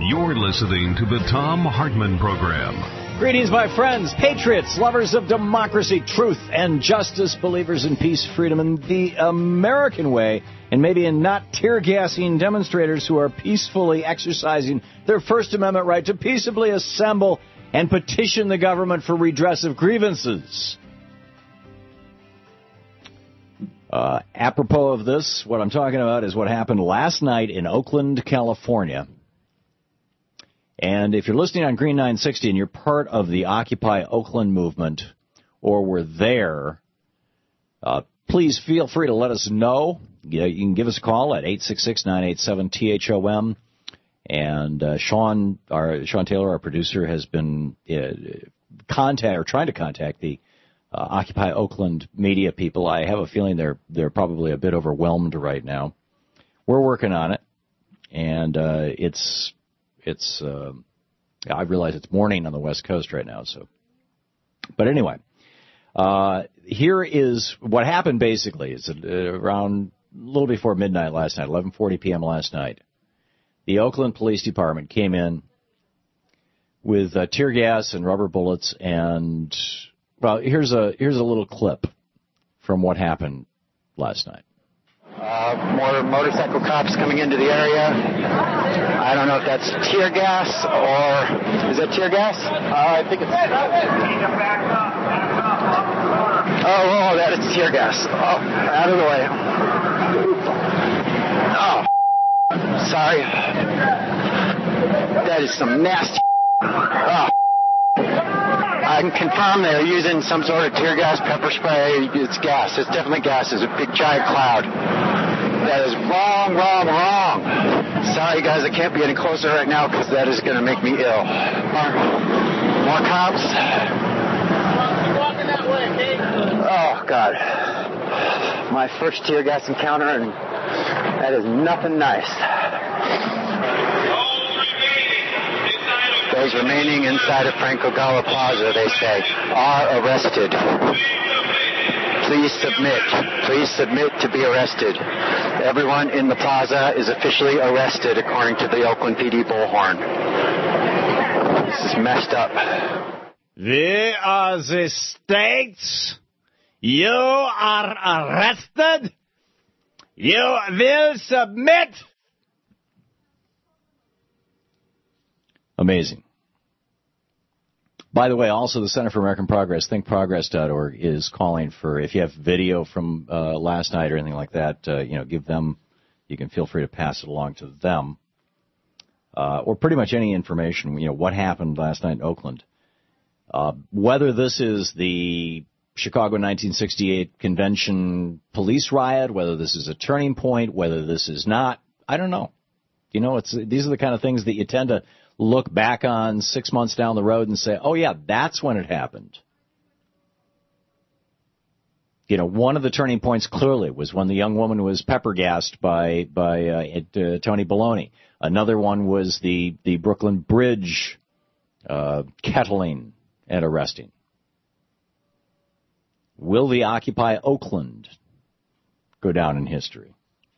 You're listening to the Thom Hartmann Program. Greetings, my friends, patriots, lovers of democracy, truth, and justice, believers in peace, freedom, and the American way, and maybe in not tear-gassing demonstrators who are peacefully exercising their First Amendment right to peaceably assemble and petition the government for redress of grievances. Apropos of this, what I'm talking about is what happened last night in Oakland, California. And if you're listening on Green 960 and you're part of the Occupy Oakland movement or were there, please feel free to let us know. You can give us a call at 866-987-THOM. And Sean Taylor, our producer, has been trying to contact the Occupy Oakland media people. I have a feeling they're probably a bit overwhelmed right now. We're working on it, and I realize it's morning on the West Coast right now. But anyway, here is what happened. Basically, it's around a little before midnight last night, 11:40 p.m. last night. The Oakland Police Department came in with tear gas and rubber bullets, and well, here's a little clip from what happened last night. More motorcycle cops coming into the area. I don't know if that's tear gas or... Is that tear gas? I think it's... Oh, that is tear gas. Oh, out of the way. Oh, sorry. That is some nasty... Oh. I can confirm they're using some sort of tear gas, pepper spray. It's gas. It's definitely gas. It's a big giant cloud. That is wrong. Sorry, guys, I can't be any closer right now because that is going to make me ill. More cops. Keep walking that way, okay? Oh, God. My first tear gas encounter, and that is nothing nice. Those remaining inside of Franco Gala Plaza, they say, are arrested. Please submit to be arrested. Everyone in the plaza is officially arrested according to the Oakland PD Bullhorn. This is messed up. We are the states. You are arrested. You will submit. Amazing. By the way, also the Center for American Progress, thinkprogress.org, is calling for, if you have video from last night or anything like that, give them, you can feel free to pass it along to them. Or pretty much any information, what happened last night in Oakland. Whether this is the Chicago 1968 convention police riot, whether this is a turning point, whether this is not, I don't know. These are the kind of things that you tend to look back on 6 months down the road and say, oh, yeah, that's when it happened. One of the turning points clearly was when the young woman was pepper gassed by Tony Baloney. Another one was the Brooklyn Bridge kettling and arresting. Will the Occupy Oakland go down in history?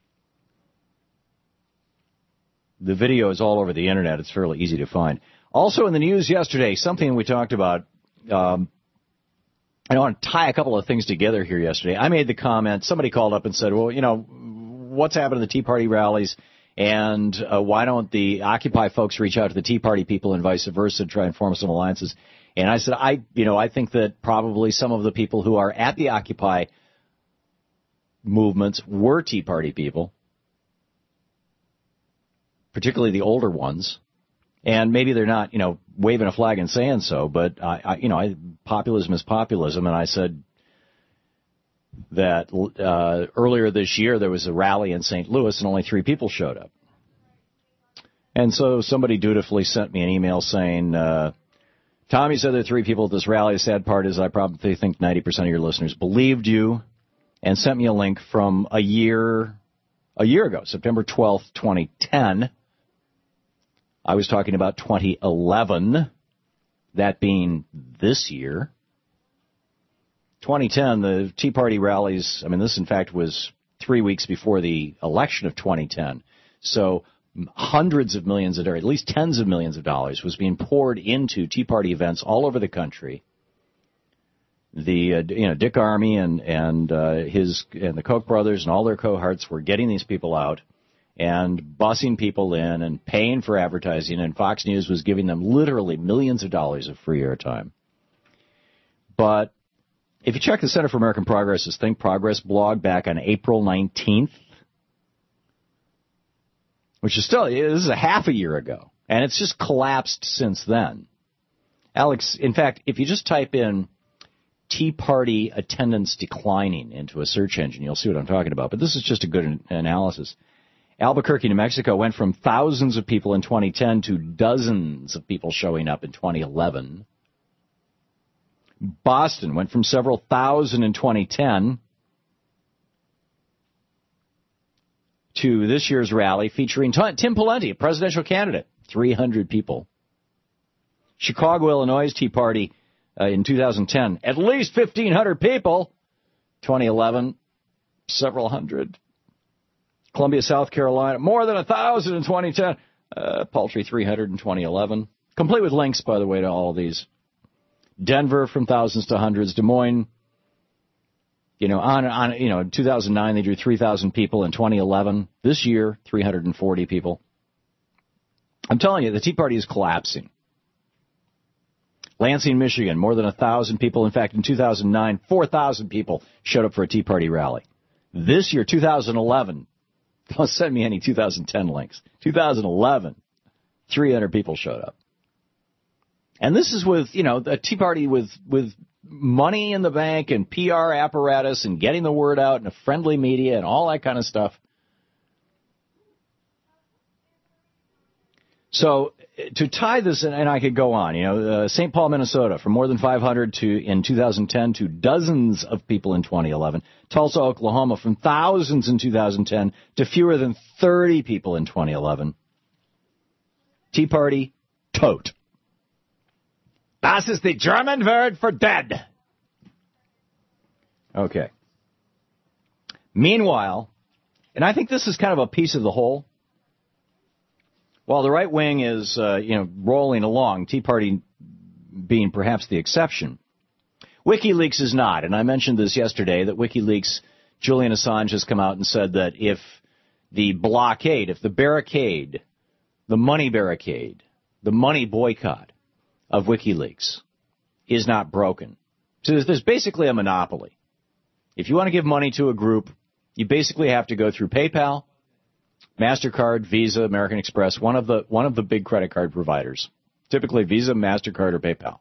The video is all over the Internet. It's fairly easy to find. Also in the news yesterday, something we talked about, I want to tie a couple of things together here yesterday. I made the comment, somebody called up and said, well, what's happened to the Tea Party rallies, and why don't the Occupy folks reach out to the Tea Party people and vice versa, try and form some alliances? And I said, I think that probably some of the people who are at the Occupy movements were Tea Party people, particularly the older ones, and maybe they're not, waving a flag and saying so, but populism is populism, and I said that earlier this year there was a rally in St. Louis and only 3 people showed up. And so somebody dutifully sent me an email saying, Tommy said there are 3 people at this rally. The sad part is I probably think 90% of your listeners believed you, and sent me a link from a year ago, September 12th, 2010. I was talking about 2011, that being this year. 2010, the Tea Party rallies, this in fact was 3 weeks before the election of 2010. So hundreds of millions of dollars, at least tens of millions of dollars, was being poured into Tea Party events all over the country. The Dick Armey and the Koch brothers and all their cohorts were getting these people out and bussing people in and paying for advertising, and Fox News was giving them literally millions of dollars of free airtime. But if you check the Center for American Progress's Think Progress blog back on April 19th, which is still, this is a half a year ago, and it's just collapsed since then. Alex, in fact, if you just type in Tea Party attendance declining into a search engine, you'll see what I'm talking about. But this is just a good analysis. Albuquerque, New Mexico went from thousands of people in 2010 to dozens of people showing up in 2011. Boston went from several thousand in 2010 to this year's rally featuring Tim Pawlenty, a presidential candidate, 300 people. Chicago, Illinois' Tea Party in 2010, at least 1,500 people. 2011, several hundred. Columbia, South Carolina, more than 1,000 in 2010. Paltry 300 in 2011. Complete with links, by the way, to all of these. Denver from thousands to hundreds. Des Moines, in 2009 they drew 3,000 people. In 2011, this year, 340 people. I'm telling you, the Tea Party is collapsing. Lansing, Michigan, more than 1,000 people. In fact, in 2009, 4,000 people showed up for a Tea Party rally. This year, 2011, don't send me any 2010 links. 2011, 300 people showed up. And this is with, a Tea Party with money in the bank and PR apparatus and getting the word out and a friendly media and all that kind of stuff. So to tie this, and I could go on, St. Paul, Minnesota, from more than 500 in 2010 to dozens of people in 2011. Tulsa, Oklahoma, from thousands in 2010 to fewer than 30 people in 2011. Tea Party, tot. Das ist the German word for dead. Okay. Meanwhile, and I think this is kind of a piece of the whole. While the right wing is, rolling along, Tea Party being perhaps the exception, WikiLeaks is not. And I mentioned this yesterday, that WikiLeaks, Julian Assange has come out and said that if the blockade, if the barricade, the money barricade, the money boycott of WikiLeaks is not broken. So there's basically a monopoly. If you want to give money to a group, you basically have to go through PayPal, MasterCard, Visa, American Express, one of the big credit card providers. Typically Visa, MasterCard, or PayPal.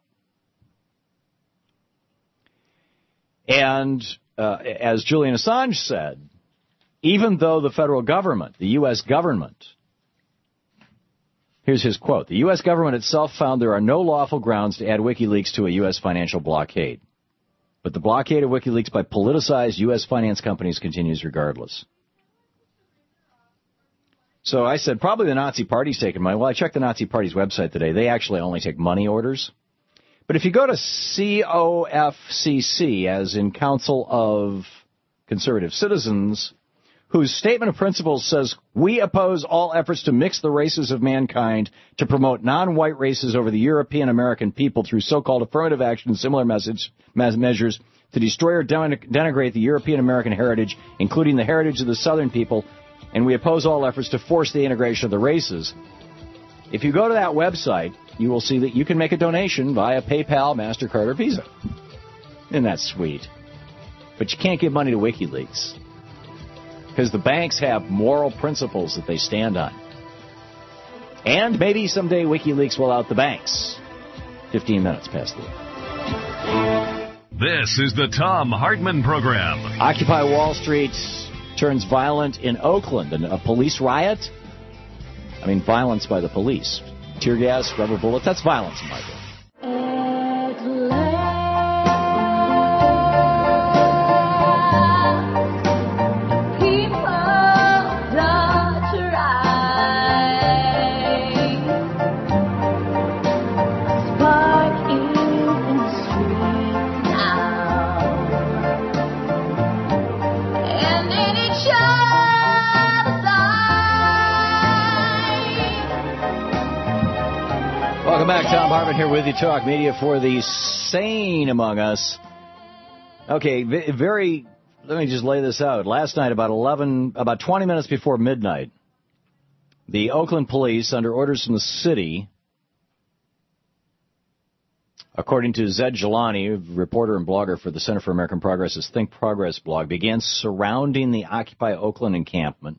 And as Julian Assange said, even though the federal government, the U.S. government, here's his quote, the U.S. government itself found there are no lawful grounds to add WikiLeaks to a U.S. financial blockade. But the blockade of WikiLeaks by politicized U.S. finance companies continues regardless. So I said, probably the Nazi Party's taking money. Well, I checked the Nazi Party's website today. They actually only take money orders. But if you go to COFCC, as in Council of Conservative Citizens, whose statement of principles says, we oppose all efforts to mix the races of mankind to promote non-white races over the European-American people through so-called affirmative action and similar measures to destroy or denigrate the European-American heritage, including the heritage of the Southern people, and we oppose all efforts to force the integration of the races. If you go to that website, you will see that you can make a donation via PayPal, MasterCard, or Visa. Isn't that sweet? But you can't give money to WikiLeaks, because the banks have moral principles that they stand on. And maybe someday WikiLeaks will out the banks. 15 minutes past the hour. This is the Thom Hartmann Program. Occupy Wall Street turns violent in Oakland. And a police riot? I mean, violence by the police. Tear gas, rubber bullets, that's violence in my book. Tom Hartman here with you. Talk media for the sane among us. Okay, let me just lay this out. Last night, about 20 minutes before midnight, the Oakland police, under orders from the city, according to Zed Jelani, reporter and blogger for the Center for American Progress's Think Progress blog, began surrounding the Occupy Oakland encampment.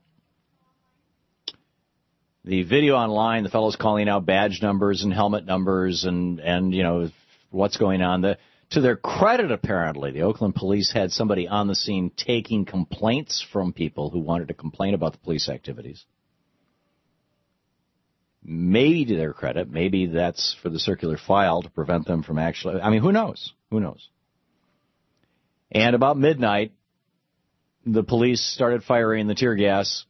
The video online, the fellows calling out badge numbers and helmet numbers and you know, what's going on. To their credit, apparently, the Oakland police had somebody on the scene taking complaints from people who wanted to complain about the police activities. Maybe to their credit, maybe that's for the circular file to prevent them from actually, I mean, who knows? Who knows? And about midnight, the police started firing the tear gas,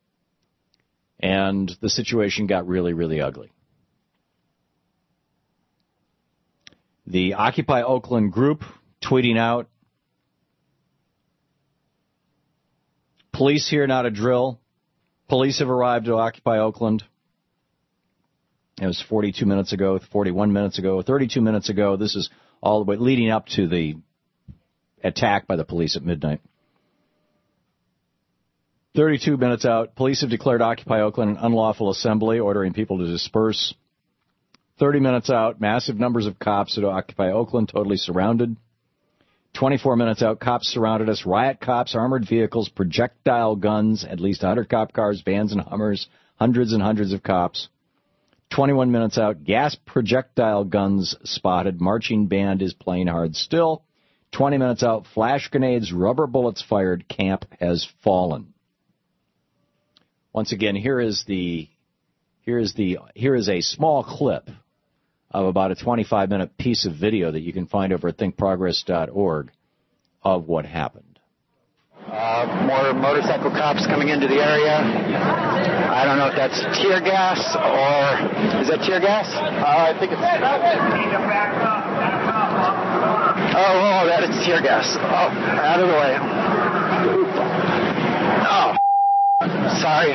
and the situation got really, really ugly. The Occupy Oakland group tweeting out, "Police here, not a drill. Police have arrived to Occupy Oakland." It was 42 minutes ago, 41 minutes ago, 32 minutes ago. This is all the way leading up to the attack by the police at midnight. 32 minutes out, police have declared Occupy Oakland an unlawful assembly, ordering people to disperse. 30 minutes out, massive numbers of cops at Occupy Oakland, totally surrounded. 24 minutes out, cops surrounded us, riot cops, armored vehicles, projectile guns, at least 100 cop cars, vans and Hummers, hundreds and hundreds of cops. 21 minutes out, gas projectile guns spotted, marching band is playing hard still. 20 minutes out, flash grenades, rubber bullets fired, camp has fallen. Once again, here is a small clip of about a 25-minute piece of video that you can find over at thinkprogress.org of what happened. More motorcycle cops coming into the area. I don't know if that's tear gas or... Is that tear gas? I think it's... Oh, that is tear gas. Oh, out of the way. Oh, sorry.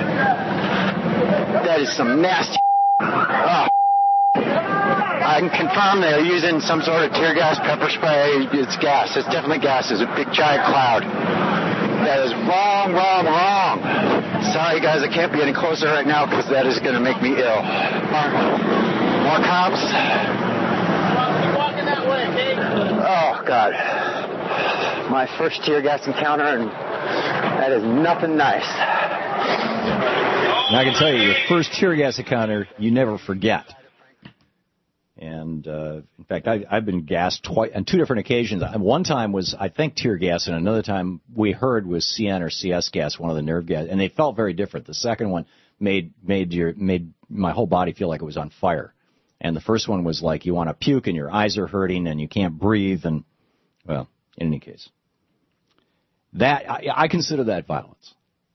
That is some nasty... Oh. I can confirm they're using some sort of tear gas, pepper spray. It's gas. It's definitely gas. It's a big giant cloud. That is wrong. Sorry, guys, I can't be any closer right now because that is going to make me ill. More cops. Keep walking that way, Kate. Oh, God. My first tear gas encounter, and that is nothing nice. And I can tell you, your first tear gas encounter, you never forget. And, in fact, I've been gassed twice on two different occasions. One time was, I think, tear gas, and another time we heard was CN or CS gas, one of the nerve gas, and they felt very different. The second one made my whole body feel like it was on fire. And the first one was like you want to puke and your eyes are hurting and you can't breathe. And, well, in any case, that I consider that violence.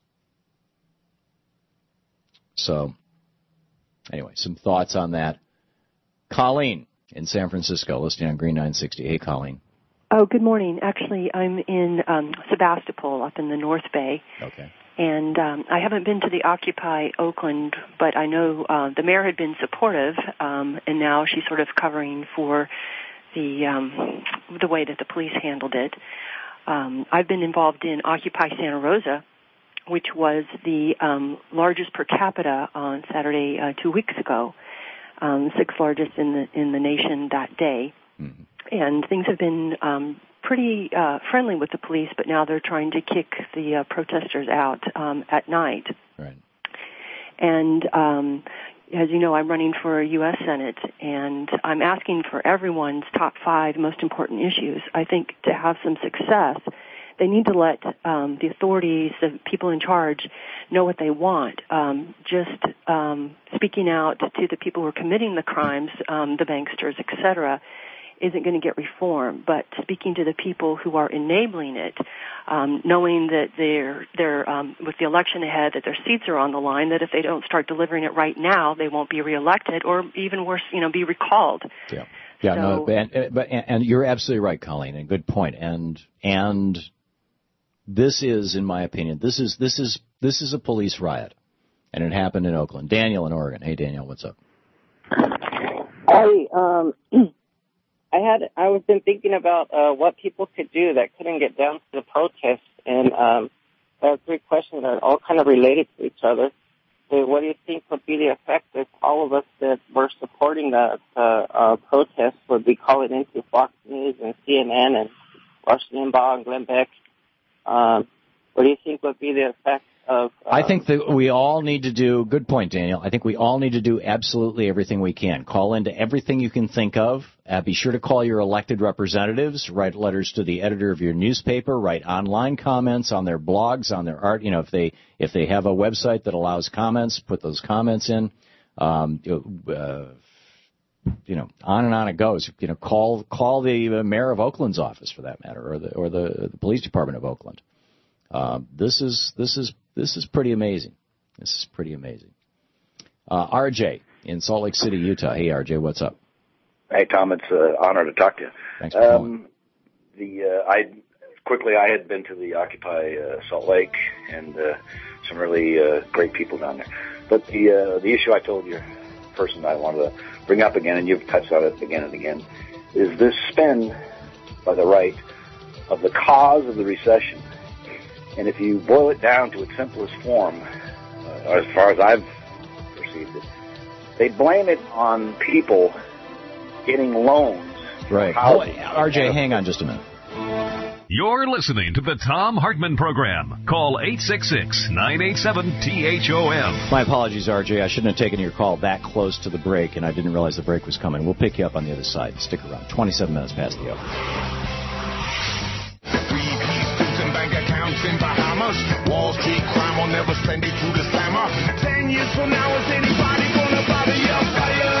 So, anyway, some thoughts on that. Colleen in San Francisco, listening on Green 960. Hey, Colleen. Oh, good morning. Actually, I'm in Sebastopol up in the North Bay. Okay. And I haven't been to the Occupy Oakland, but I know the mayor had been supportive, and now she's sort of covering for the way that the police handled it. I've been involved in Occupy Santa Rosa, which was the largest per capita on Saturday 2 weeks ago. Sixth largest in the nation that day. Mm-hmm. And things have been pretty friendly with the police, but now they're trying to kick the protesters out at night. Right. And as you know, I'm running for a U.S. Senate, and I'm asking for everyone's top 5 most important issues. I think to have some success, they need to let the authorities, the people in charge, know what they want. Just speaking out to the people who are committing the crimes, the banksters, etc., isn't going to get reform. But speaking to the people who are enabling it, knowing that they're with the election ahead, that their seats are on the line, that if they don't start delivering it right now, they won't be reelected, or even worse, be recalled. Yeah. Yeah. So, no, and you're absolutely right, Colleen, and good point. And this is, in my opinion, this is a police riot, and it happened in Oakland. Daniel in Oregon. Hey, Daniel, what's up? I was been thinking about what people could do that couldn't get down to the protest, and I have 3 questions that are all kind of related to each other. So what do you think would be the effect if all of us that were supporting the protest would be calling into Fox News and CNN and Rush Limbaugh and Glenn Beck? What do you think would be the effect of... I think that we all need to do, good point, Daniel, I think we all need to do absolutely everything we can. Call into everything you can think of. Be sure to call your elected representatives, write letters to the editor of your newspaper, write online comments on their blogs, on their art. You know, if they have a website that allows comments, put those comments in. You know, on and on it goes. You know, call the mayor of Oakland's office, for that matter, or the police department of Oakland. This is pretty amazing. This is pretty amazing. RJ in Salt Lake City, Utah. Hey, RJ, what's up? Hey, Tom. It's an honor to talk to you. Thanks for calling. I had been to the Occupy Salt Lake, and some really great people down there. But the issue I told your person I wanted to bring up again, and you've touched on it again and again, is this spin by the right of the cause of the recession. And if you boil it down to its simplest form, as far as I've perceived it, they blame it on people getting loans. Right. RJ, hang on just a minute. You're listening to the Thom Hartmann Program. Call 866-987-THOM. My apologies, RJ. I shouldn't have taken your call that close to the break, and I didn't realize the break was coming. We'll pick you up on the other side. Stick around. 27 minutes past the hour. Bank accounts in Bahamas. Wall Street crime will never send you to the slammer. 10 years from now, is anybody gonna bother your fire?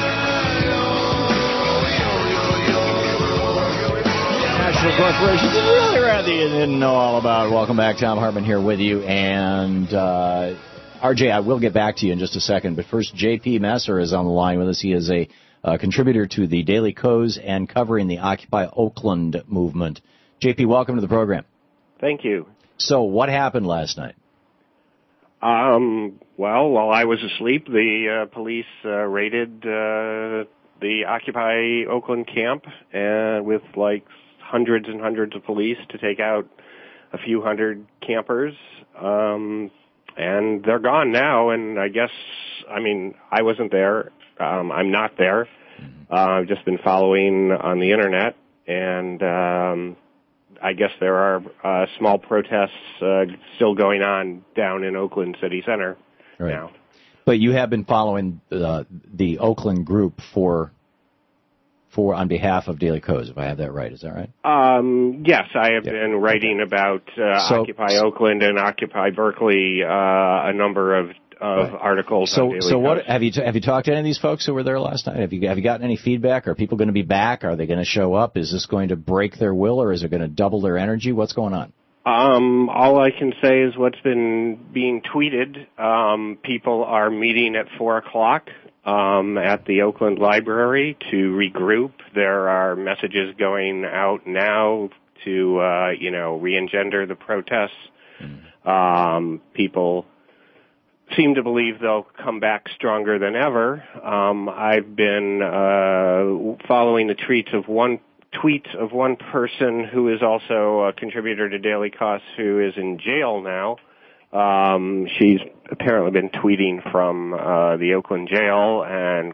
National corporations is really rather you didn't know all about. Welcome back. Thom Hartmann here with you. And RJ, I will get back to you in just a second. But first, J.P. Messer is on the line with us. He is a contributor to the Daily Kos and covering the Occupy Oakland movement. J.P., welcome to the program. Thank you. So what happened last night? Well, while I was asleep, the police raided the Occupy Oakland camp with like hundreds and hundreds of police to take out a few hundred campers. And they're gone now, and I wasn't there. I'm not there. I've just been following on the Internet, and I guess there are small protests still going on down in Oakland City Center now. But you have been following the Oakland group for on behalf of Daily Kos, if I have that right. Is that right? Yes, I have been writing about Occupy Oakland and Occupy Berkeley, a number of articles on Daily Kos. So what have you talked to any of these folks who were there last night? Have you gotten any feedback? Are people going to be back? Are they going to show up? Is this going to break their will, or is it going to double their energy? What's going on? All I can say is what's been being tweeted. People are meeting at 4:00 at the Oakland Library to regroup. There are messages going out now to re-engender the protests. People seem to believe they'll come back stronger than ever. I've been following the tweet of one person who is also a contributor to Daily Kos who is in jail now. She's apparently been tweeting from the Oakland jail and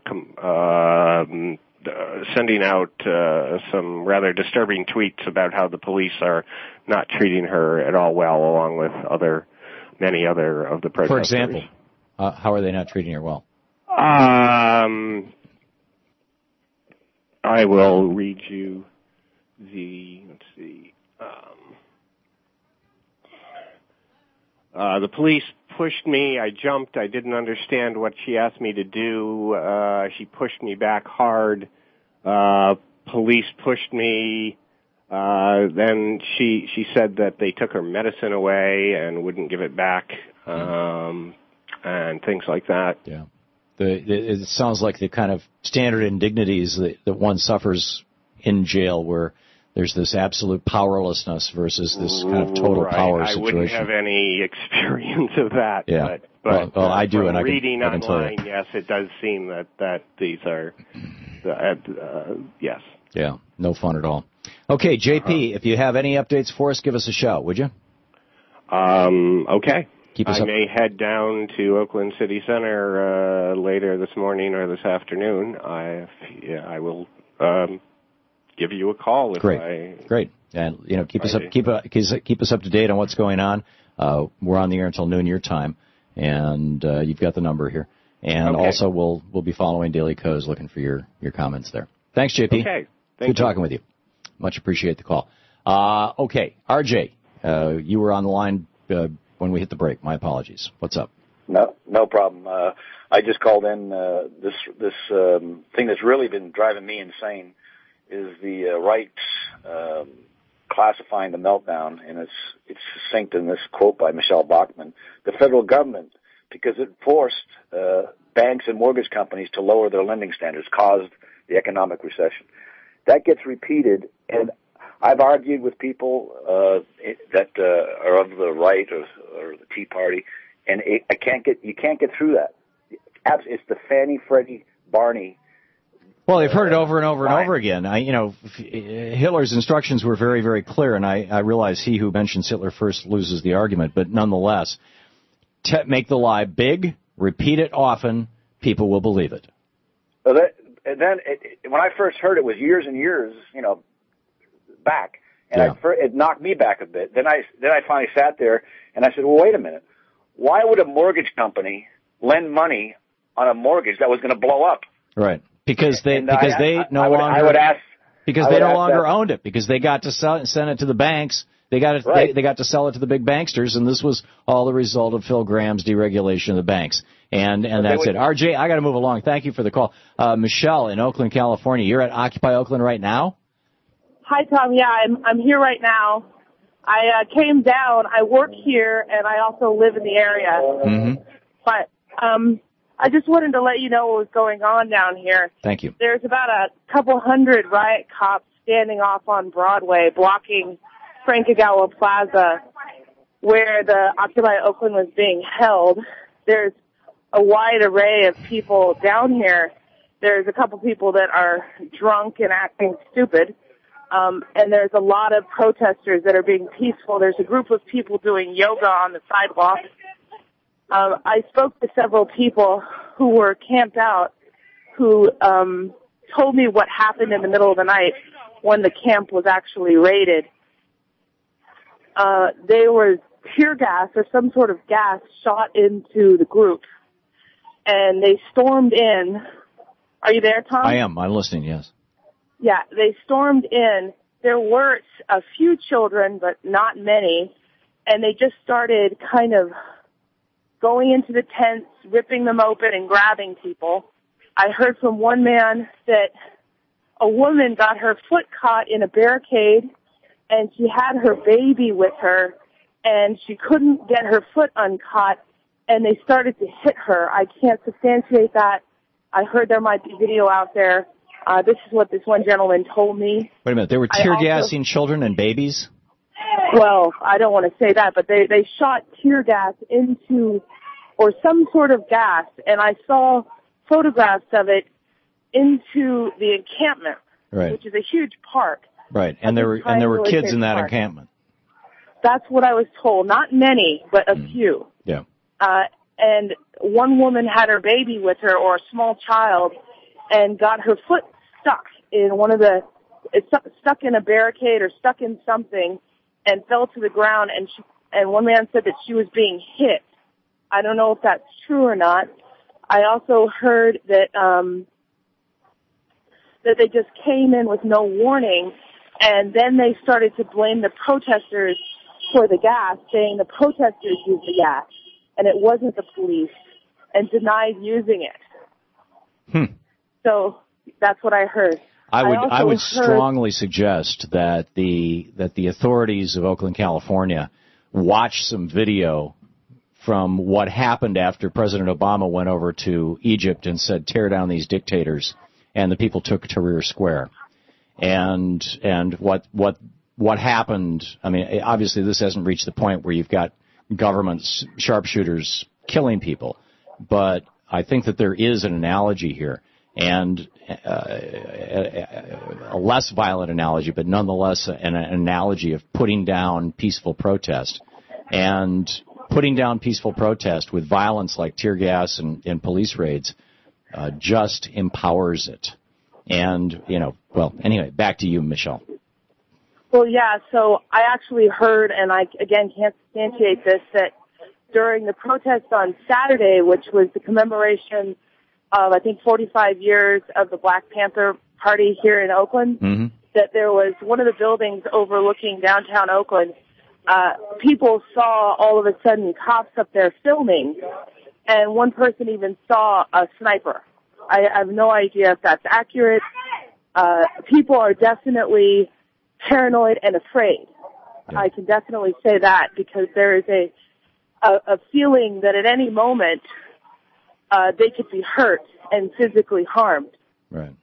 sending out some rather disturbing tweets about how the police are not treating her at all well, along with many other of the protesters. For example, how are they not treating her well? I will read you let's see. The police pushed me. I jumped. I didn't understand what she asked me to do. She pushed me back hard. Police pushed me. Then she said that they took her medicine away and wouldn't give it back, and things like that. Yeah. It sounds like the kind of standard indignities that one suffers in jail, where there's this absolute powerlessness versus this kind of total power situation. I wouldn't have any experience of that. Yeah. But I do, and I reading can online, yes, it does seem that these are Yes. Yeah, no fun at all. Okay, JP, if you have any updates for us, give us a shout, would you? Okay. Keep us I up. may head down to Oakland City Center later this morning or this afternoon. I will give you a call if Great. And keep us up to date on what's going on. We're on the air until noon your time, and you've got the number here. And also we'll be following Daily Kos, looking for your comments there. Thanks, JP. Okay. Good talking with you. Much appreciate the call. Okay, RJ, you were on the line when we hit the break. My apologies. What's up? No problem. I just called in. This thing that's really been driving me insane is the right classifying the meltdown, and it's succinct in this quote by Michelle Bachmann. The federal government, because it forced banks and mortgage companies to lower their lending standards, caused the economic recession. That gets repeated, and I've argued with people that are of the right or the Tea Party, and you can't get through that. It's the Fannie, Freddie, Barney. Well, they've heard it over and over and over again. Hitler's instructions were very, very clear, and I realize he who mentions Hitler first loses the argument, but nonetheless, make the lie big, repeat it often, people will believe it. Well, when I first heard it was years and years, back, and it knocked me back a bit. Then I finally sat there and I said, well, wait a minute. Why would a mortgage company lend money on a mortgage that was going to blow up? Right. Because they no longer owned it, because they got to send it to the banks. They got to sell it to the big banksters, and this was all the result of Phil Graham's deregulation of the banks. And that's it. RJ, I got to move along. Thank you for the call. Michelle in Oakland, California. You're at Occupy Oakland right now? Hi, Tom. Yeah, I'm here right now. I came down. I work here, and I also live in the area. Mm-hmm. But I just wanted to let you know what was going on down here. Thank you. There's about a couple hundred riot cops standing off on Broadway, blocking Frank Ogawa Plaza, where the Occupy Oakland was being held. There's a wide array of people down here. There's a couple people that are drunk and acting stupid. And there's a lot of protesters that are being peaceful. There's a group of people doing yoga on the sidewalk. I spoke to several people who were camped out who told me what happened in the middle of the night when the camp was actually raided. There was tear gas or some sort of gas shot into the group, and they stormed in. Are you there, Tom? I am. I'm listening, yes. Yeah, they stormed in. There were a few children, but not many, and they just started kind of going into the tents, ripping them open and grabbing people. I heard from one man that a woman got her foot caught in a barricade, and she had her baby with her, and she couldn't get her foot uncaught, and they started to hit her. I can't substantiate that. I heard there might be video out there. This is what this one gentleman told me. Wait a minute. They were tear gassing children and babies? Well, I don't want to say that, but they shot tear gas into, or some sort of gas, and I saw photographs of it into the encampment, right, which is a huge park. Right, and there were kids in that encampment. That's what I was told. Not many, but a few. Yeah. And one woman had her baby with her, or a small child, and got her foot stuck in stuck in a barricade or stuck in something, and fell to the ground. And one man said that she was being hit. I don't know if that's true or not. I also heard that that they just came in with no warning, and then they started to blame the protesters for the gas, saying the protesters used the gas, and it wasn't the police, and denied using it. So that's what I heard. I would strongly suggest that the authorities of Oakland, California, watch some video from what happened after President Obama went over to Egypt and said, tear down these dictators, and the people took Tahrir Square. And what happened, I mean, obviously this hasn't reached the point where you've got government sharpshooters killing people, but I think that there is an analogy here. and a less violent analogy, but nonetheless an analogy of putting down peaceful protest. And putting down peaceful protest with violence like tear gas and police raids just empowers it. And, well, anyway, back to you, Michelle. Well, yeah, so I actually heard, and I, again, can't substantiate this, that during the protest on Saturday, which was the commemoration of, I think, 45 years of the Black Panther Party here in Oakland, that there was one of the buildings overlooking downtown Oakland. People saw all of a sudden cops up there filming, and one person even saw a sniper. I have no idea if that's accurate. People are definitely paranoid and afraid. Yeah. I can definitely say that because there is a feeling that at any moment they could be hurt and physically harmed. Right.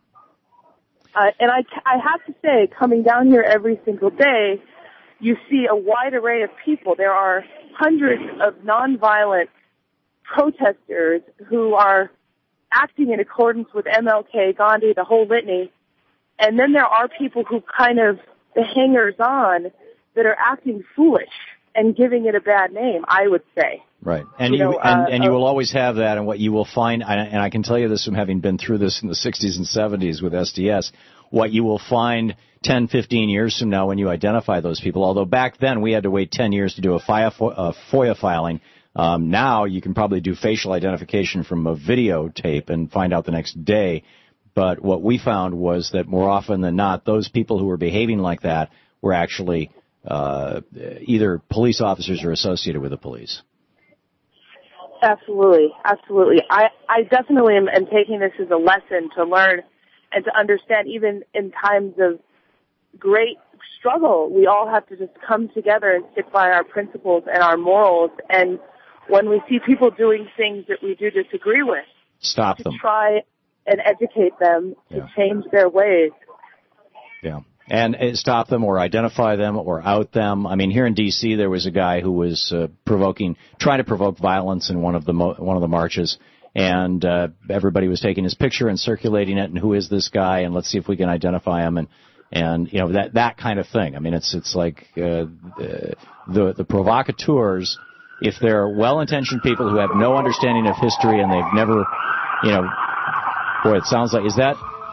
And I have to say, coming down here every single day, you see a wide array of people. There are hundreds of nonviolent protesters who are acting in accordance with MLK, Gandhi, the whole litany. And then there are people who kind of, the hangers-on, that are acting foolish and giving it a bad name, I would say. Right. And you will always have that, and what you will find, and I can tell you this from having been through this in the 60s and 70s with SDS, what you will find 10, 15 years from now when you identify those people, although back then we had to wait 10 years to do a FOIA filing, now you can probably do facial identification from a videotape and find out the next day. But what we found was that more often than not, those people who were behaving like that were actually either police officers or associated with the police. Absolutely, absolutely. I definitely am taking this as a lesson to learn and to understand, even in times of great struggle, we all have to just come together and stick by our principles and our morals. And when we see people doing things that we do disagree with, stop them. Try and educate them to change their ways. Yeah. And stop them or identify them or out them. I mean, here in D.C., there was a guy who was trying to provoke violence in one of the marches, and everybody was taking his picture and circulating it, and who is this guy, and let's see if we can identify him, and that kind of thing. I mean, it's like the provocateurs, if they're well-intentioned people who have no understanding of history and they've never, boy, it sounds like, is that?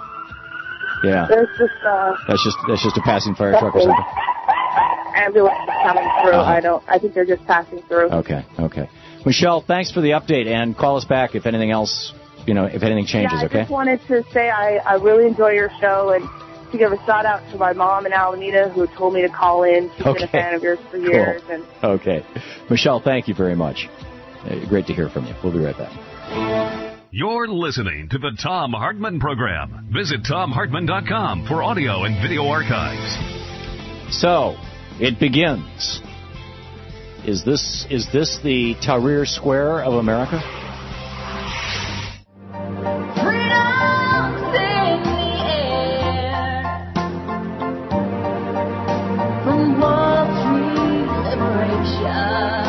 Yeah. There's just that's just a passing fire truck or something. Ambulance coming through. I think they're just passing through. Okay. Michelle, thanks for the update, and call us back if anything else, if anything changes, I okay? just wanted to say I really enjoy your show, and to give a shout out to my mom in Alameda who told me to call in. She's been a fan of yours for years. Cool. Okay. Michelle, thank you very much. Great to hear from you. We'll be right back. You're listening to the Thom Hartmann Program. Visit ThomHartmann.com for audio and video archives. So, it begins. Is this the Tahrir Square of America? Freedom's in the air. From Wall Street liberation.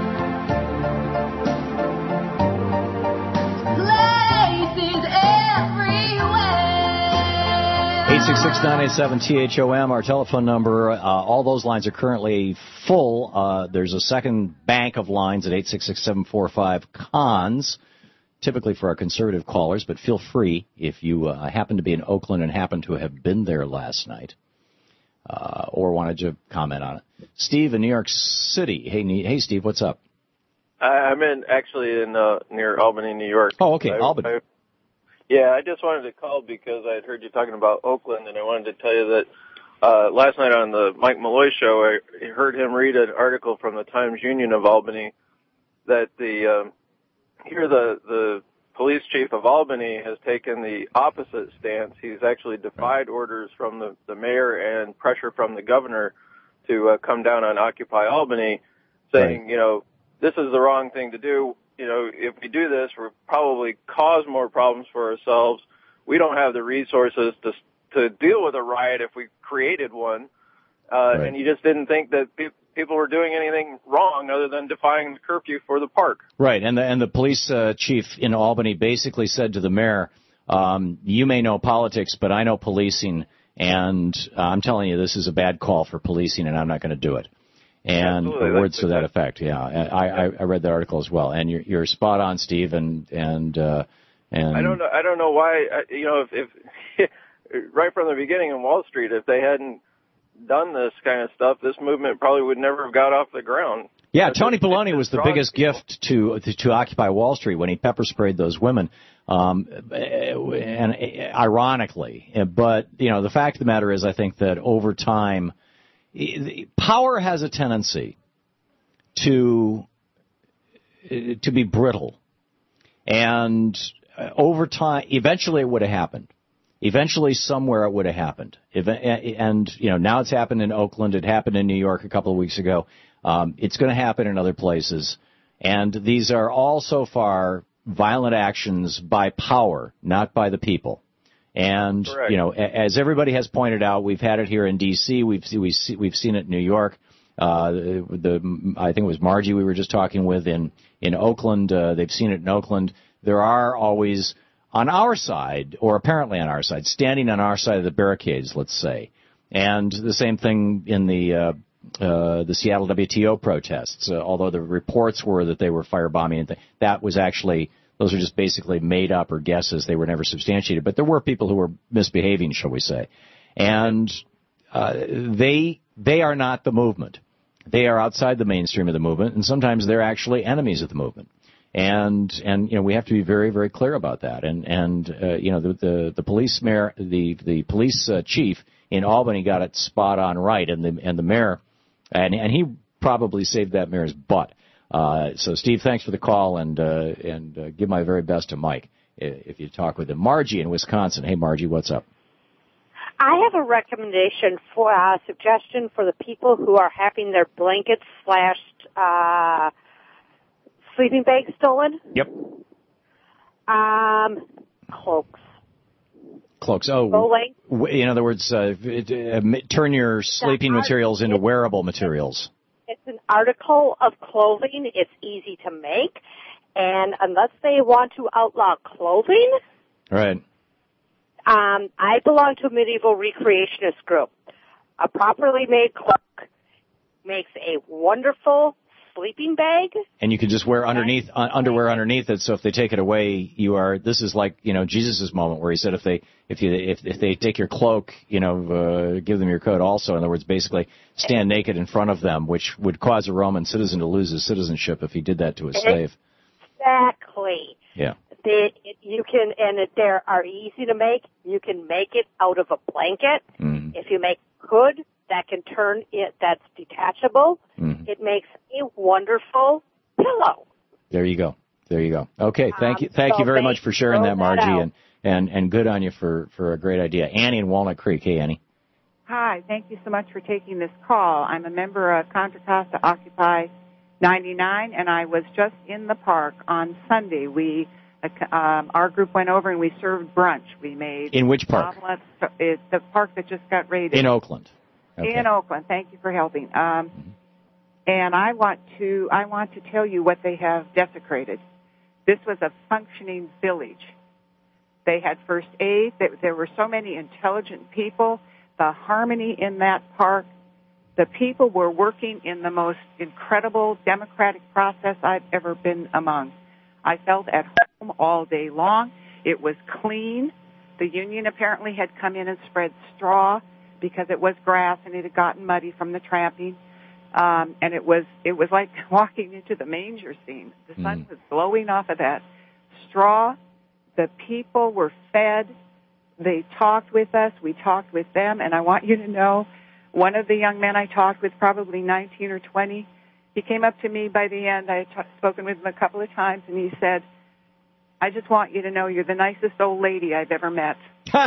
866-987-THOM, our telephone number. All those lines are currently full. There's a second bank of lines at 866-745-CONS, typically for our conservative callers, but feel free if you happen to be in Oakland and happen to have been there last night or wanted to comment on it. Steve in New York City. Hey, Steve, what's up? I'm actually in near Albany, New York. Oh, okay, Albany. I just wanted to call because I had heard you talking about Oakland, and I wanted to tell you that last night on the Mike Malloy show, I heard him read an article from the Times-Union of Albany that the police chief of Albany has taken the opposite stance. He's actually defied orders from the mayor and pressure from the governor to come down on Occupy Albany, saying, this is the wrong thing to do. If we do this, we'll probably cause more problems for ourselves. We don't have the resources to deal with a riot if we created one. And you just didn't think that people were doing anything wrong other than defying the curfew for the park. Right, and the police chief in Albany basically said to the mayor, You may know politics, but I know policing, and I'm telling you, this is a bad call for policing, and I'm not going to do it. And words to that effect. Yeah, I read that article as well, and you're spot on, Steve. And I don't know why. If right from the beginning in Wall Street, if they hadn't done this kind of stuff, this movement probably would never have got off the ground. Yeah, Tony Poloni was the biggest gift to Occupy Wall Street when he pepper sprayed those women, and ironically. But the fact of the matter is, I think that over time, power has a tendency to be brittle, and over time, eventually it would have happened. Eventually, somewhere it would have happened. And now it's happened in Oakland. It happened in New York a couple of weeks ago. It's going to happen in other places. And these are all so far violent actions by power, not by the people. And, correct. As everybody has pointed out, we've had it here in D.C. We've seen it in New York. I think it was Margie we were just talking with in Oakland. They've seen it in Oakland. There are always, on our side, or apparently on our side, standing on our side of the barricades, let's say. And the same thing in the Seattle WTO protests, although the reports were that they were firebombing, and that was actually, those are just basically made up or guesses. They were never substantiated. But there were people who were misbehaving, shall we say. And they are not the movement. They are outside the mainstream of the movement, and sometimes they're actually enemies of the movement. And we have to be very, very clear about that. The police mayor, the police chief in Albany got it spot on right, and the mayor, and he probably saved that mayor's butt. So Steve, thanks for the call, and give my very best to Mike if you talk with him. Margie in Wisconsin. Hey, Margie, what's up? I have a recommendation for a suggestion for the people who are having their blankets / sleeping bags stolen. Yep. Cloaks. Cloaks. Oh, in other words, turn your sleeping materials into wearable materials. It's an article of clothing. It's easy to make. And unless they want to outlaw clothing, right. I belong to a medieval recreationist group. A properly made cloak makes a wonderful sleeping bag. And you can just wear underneath underwear underneath it. So if they take it away, this is like Jesus' moment where he said if they take your cloak, give them your coat also. In other words, basically stand naked in front of them, which would cause a Roman citizen to lose his citizenship if he did that to a slave. Exactly. Yeah. They are easy to make. You can make it out of a blanket. Mm-hmm. If you make hood, that can turn it, that's detachable. Mm-hmm. It makes a wonderful pillow. There you go. Okay, thank you very much for sharing that, Margie, and good on you for a great idea. Annie in Walnut Creek. Hey, Annie. Hi, thank you so much for taking this call. I'm a member of Contra Costa Occupy 99, and I was just in the park on Sunday. Our group went over and we served brunch. We made in which park? It's the park that just got raided in Oakland. Okay. In Oakland. Thank you for helping. And I want to tell you what they have desecrated. This was a functioning village. They had first aid. There were so many intelligent people. The harmony in that park. The people were working in the most incredible democratic process I've ever been among. I felt at home all day long. It was clean. The union apparently had come in and spread straw because it was grass and it had gotten muddy from the tramping. And it was like walking into the manger scene. The sun was glowing off of that straw. The people were fed. They talked with us. We talked with them. And I want you to know, one of the young men I talked with, probably 19 or 20, he came up to me by the end. I had spoken with him a couple of times, and he said, I just want you to know you're the nicest old lady I've ever met.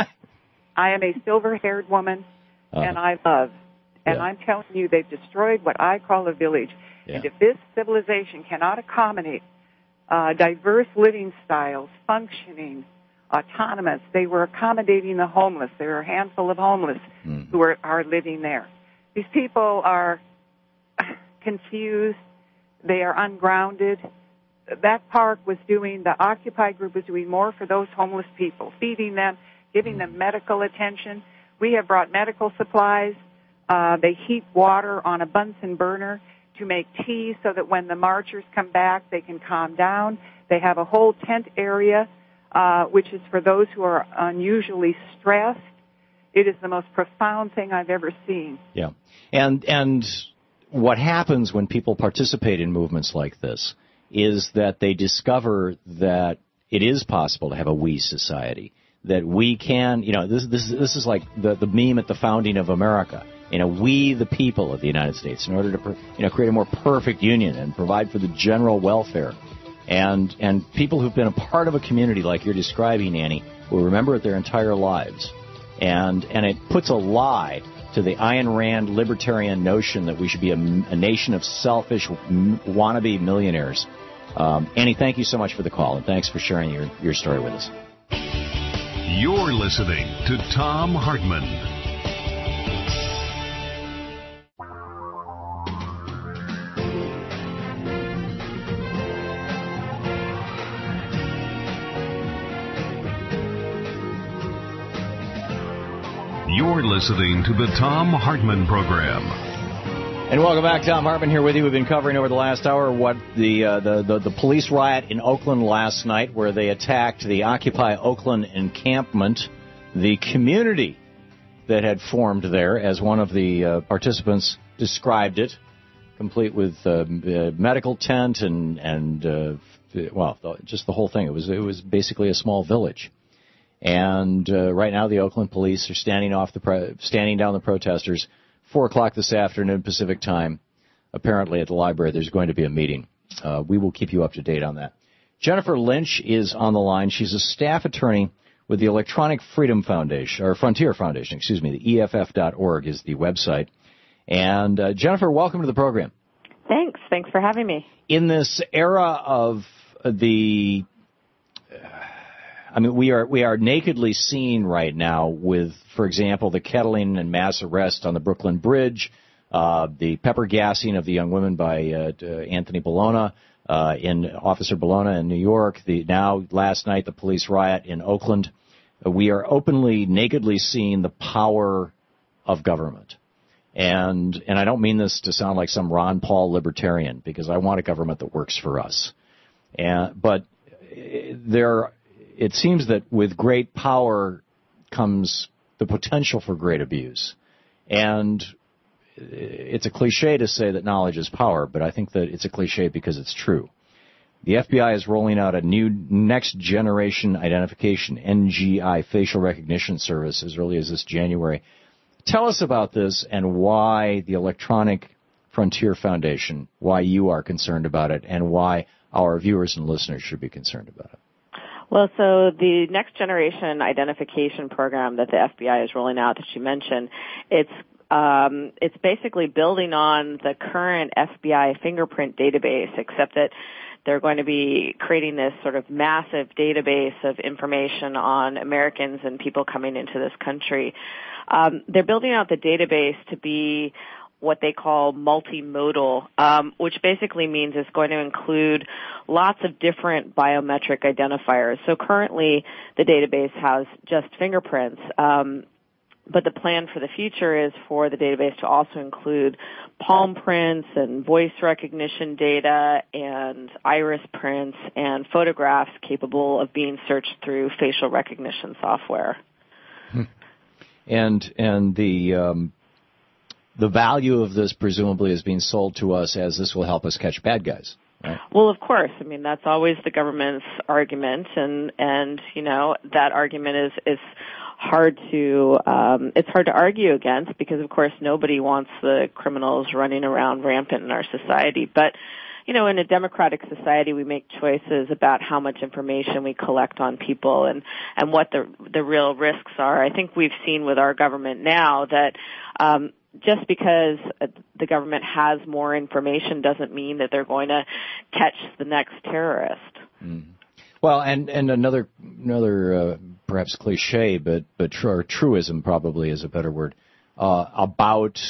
I am a silver-haired woman, and I love. And I'm telling you, they've destroyed what I call a village. Yeah. And if this civilization cannot accommodate diverse living styles, functioning, autonomous, they were accommodating the homeless. There are a handful of homeless who are living there. These people are confused. They are ungrounded. that park was doing, the Occupy group was doing more for those homeless people, feeding them, giving them medical attention. We have brought medical supplies. They heat water on a Bunsen burner to make tea so that when the marchers come back, they can calm down. They have a whole tent area, which is for those who are unusually stressed. It is the most profound thing I've ever seen. Yeah. And what happens when people participate in movements like this is that they discover that it is possible to have a we society, that we can, this is like the meme at the founding of America. We, the people of the United States, in order to, create a more perfect union and provide for the general welfare. And people who've been a part of a community like you're describing, Annie, will remember it their entire lives. And it puts a lie to the Ayn Rand libertarian notion that we should be a nation of selfish, wannabe millionaires. Annie, thank you so much for the call, and thanks for sharing your story with us. You're listening to Thom Hartmann. You're listening to the Thom Hartmann Program. And welcome back. Thom Hartmann here with you. We've been covering over the last hour what the police riot in Oakland last night, where they attacked the Occupy Oakland encampment, the community that had formed there, as one of the participants described it, complete with medical tent and just the whole thing. It was basically a small village. And right now, the Oakland police are standing down the protesters. 4:00 this afternoon Pacific time. Apparently, at the library, there's going to be a meeting. We will keep you up to date on that. Jennifer Lynch is on the line. She's a staff attorney with the Electronic Freedom Foundation, or Frontier Foundation, the EFF.org is the website. And Jennifer, welcome to the program. Thanks. Thanks for having me. In this era of we are nakedly seen right now with, for example, the kettling and mass arrest on the Brooklyn Bridge, the pepper gassing of the young women by Anthony Bologna, Officer Bologna in New York. Last night, the police riot in Oakland. We are openly, nakedly seeing the power of government. And I don't mean this to sound like some Ron Paul libertarian, because I want a government that works for us. But it seems that with great power comes the potential for great abuse. And it's a cliche to say that knowledge is power, but I think that it's a cliche because it's true. The FBI is rolling out a new next-generation identification, NGI, facial recognition service as early as this January. Tell us about this and why the Electronic Frontier Foundation, why you are concerned about it, and why our viewers and listeners should be concerned about it. Well, so the next generation identification program that the FBI is rolling out that you mentioned, it's basically building on the current FBI fingerprint database, except that they're going to be creating this sort of massive database of information on Americans and people coming into this country. They're building out the database to be what they call multimodal, which basically means it's going to include lots of different biometric identifiers. So currently, the database has just fingerprints, but the plan for the future is for the database to also include palm prints and voice recognition data and iris prints and photographs capable of being searched through facial recognition software. And the value of this presumably is being sold to us as this will help us catch bad guys, right? Well, of course. I mean, that's always the government's argument, and that argument is hard to argue against because, of course, nobody wants the criminals running around rampant in our society. But in a democratic society, we make choices about how much information we collect on people and what the real risks are. I think we've seen with our government now that just because the government has more information doesn't mean that they're going to catch the next terrorist. Mm. Well, and another perhaps cliche, but truism probably is a better word, about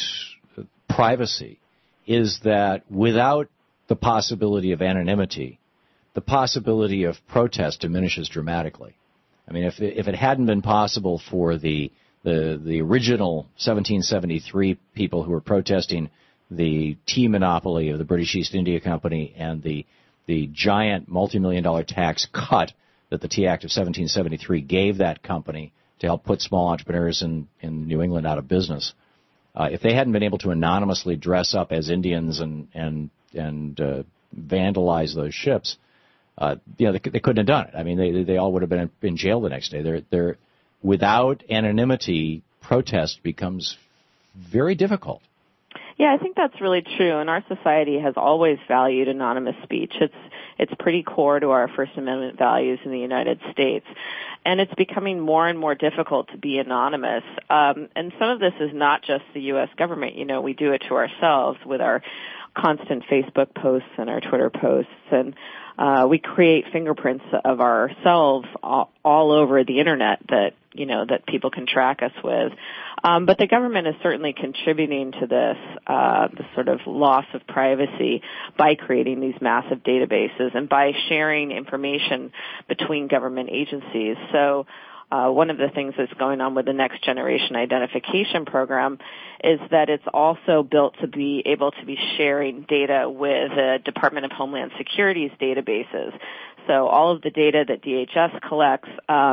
privacy is that without the possibility of anonymity, the possibility of protest diminishes dramatically. I mean, if it hadn't been possible for the original 1773 people who were protesting the tea monopoly of the British East India Company and the giant multi-million-dollar tax cut that the Tea Act of 1773 gave that company to help put small entrepreneurs in New England out of business. If they hadn't been able to anonymously dress up as Indians and vandalize those ships, they couldn't have done it. I mean, they all would have been in jail the next day. They're without anonymity, protest becomes very difficult. Yeah, I think that's really true, and our society has always valued anonymous speech. It's pretty core to our First Amendment values in the United States, and it's becoming more and more difficult to be anonymous. And some of this is not just the U.S. government. You know, we do it to ourselves with our constant Facebook posts and our Twitter posts, and we create fingerprints of ourselves all over the internet that people can track us with. But the government is certainly contributing to this, the sort of loss of privacy by creating these massive databases and by sharing information between government agencies. So one of the things that's going on with the Next Generation Identification Program is that it's also built to be able to be sharing data with the Department of Homeland Security's databases. So all of the data that DHS collects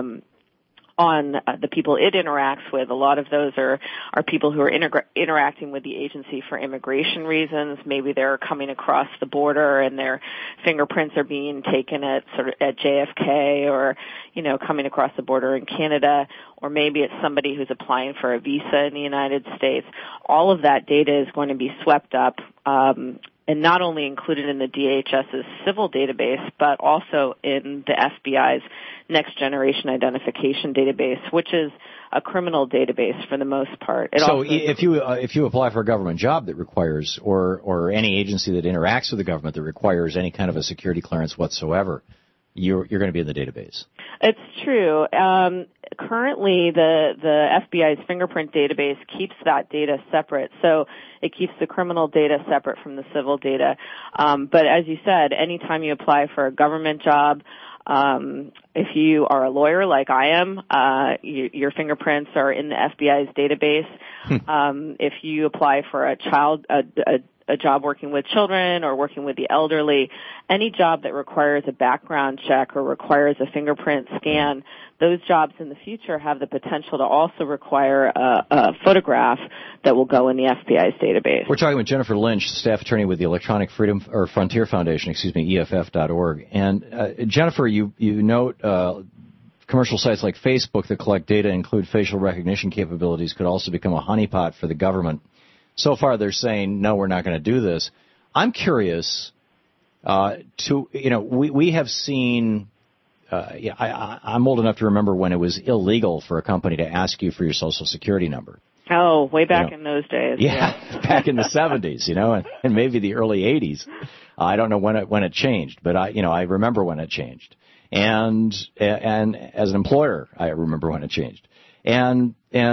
on the people it interacts with, a lot of those are people who are interacting with the agency for immigration reasons. Maybe they're coming across the border and their fingerprints are being taken at JFK, or coming across the border in Canada, or maybe it's somebody who's applying for a visa in the United States. All of that data is going to be swept up and not only included in the DHS's civil database, but also in the FBI's Next Generation Identification database, which is a criminal database for the most part. If you apply for a government job that requires, or any agency that interacts with the government that requires any kind of a security clearance whatsoever, you're going to be in the database. It's true. Currently, the FBI's fingerprint database keeps that data separate, so it keeps the criminal data separate from the civil data. But as you said, anytime you apply for a government job, if you are a lawyer like I am, your fingerprints are in the FBI's database. If you apply for a job working with children or working with the elderly, any job that requires a background check or requires a fingerprint scan, those jobs in the future have the potential to also require a photograph that will go in the FBI's database. We're talking with Jennifer Lynch, staff attorney with the Electronic Freedom or Frontier Foundation, EFF.org. And Jennifer, you note commercial sites like Facebook that collect data, include facial recognition capabilities, could also become a honeypot for the government. So far, they're saying, no, we're not going to do this. I'm curious we have seen, I'm old enough to remember when it was illegal for a company to ask you for your Social Security number. Oh, way back in those days. Yeah, back in the 70s, and maybe the early 80s. I don't know when it changed, but I remember when it changed. And as an employer, I remember when it changed. And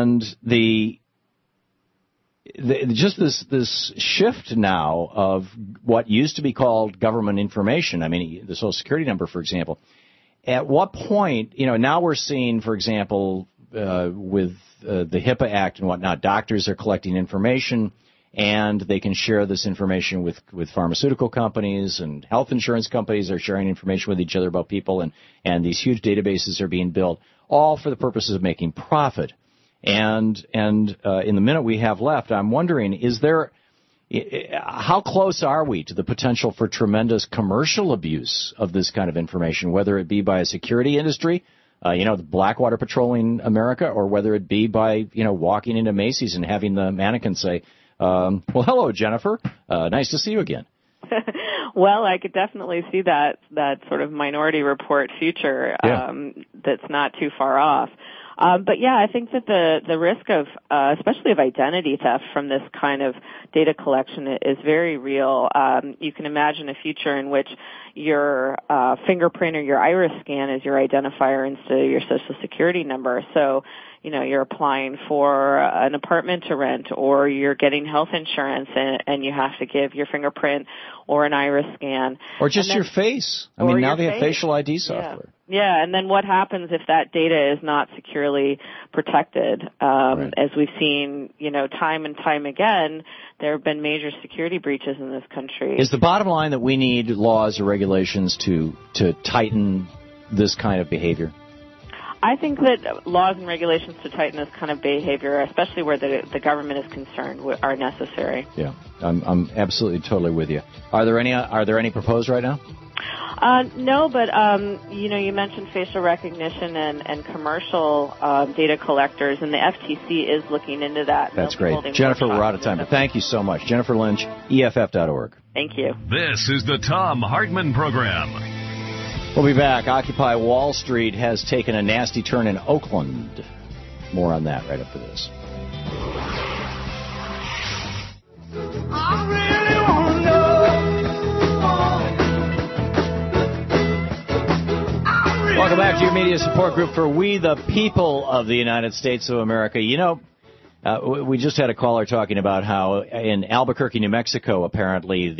just this shift now of what used to be called government information, I mean, the Social Security number, for example, at what point, now we're seeing, for example, with the HIPAA Act and whatnot, doctors are collecting information and they can share this information with pharmaceutical companies, and health insurance companies are sharing information with each other about people, and these huge databases are being built, all for the purposes of making profit. And in the minute we have left, I'm wondering, how close are we to the potential for tremendous commercial abuse of this kind of information, whether it be by a security industry, the Blackwater patrolling America, or whether it be by, walking into Macy's and having the mannequin say, well, hello, Jennifer. Nice to see you again. Well, I could definitely see that sort of Minority Report future that's not too far off. But yeah, I think that the risk of, especially of identity theft from this kind of data collection is very real. You can imagine a future in which your fingerprint or your iris scan is your identifier instead of your social security number. So, you're applying for an apartment to rent, or you're getting health insurance and you have to give your fingerprint or an iris scan. Or just your face. I mean, now they have facial ID software. Yeah, and then what happens if that data is not securely protected? Right. As we've seen, time and time again, there have been major security breaches in this country. Is the bottom line that we need laws or regulations to tighten this kind of behavior? I think that laws and regulations to tighten this kind of behavior, especially where the government is concerned, are necessary. Yeah, I'm absolutely totally with you. Are there any proposed right now? No, but you mentioned facial recognition and commercial data collectors, and the FTC is looking into that. That's great. Jennifer, we're out of time, but thank you so much. Jennifer Lynch, EFF.org. Thank you. This is the Thom Hartmann Program. We'll be back. Occupy Wall Street has taken a nasty turn in Oakland. More on that right after this. Welcome back to your media support group for We the People of the United States of America. We just had a caller talking about how in Albuquerque, New Mexico, apparently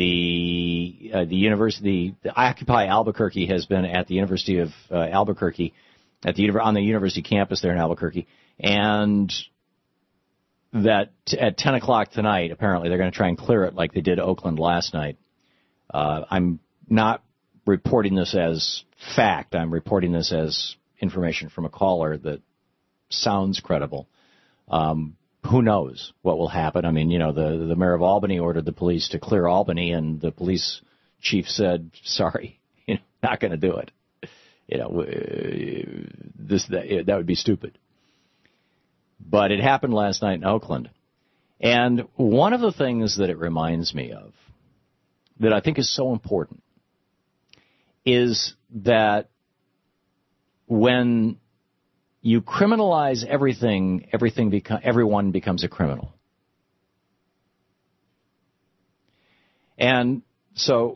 the Occupy Albuquerque has been at the University of Albuquerque, on the university campus there in Albuquerque, and that at 10 o'clock tonight, apparently they're going to try and clear it like they did Oakland last night. I'm not reporting this as fact. I'm reporting this as information from a caller that sounds credible. Who knows what will happen? I mean, the mayor of Albany ordered the police to clear Albany, and the police chief said, sorry, not going to do it. That would be stupid. But it happened last night in Oakland. And one of the things that it reminds me of that I think is so important is that when you criminalize everything, everyone becomes a criminal. And so,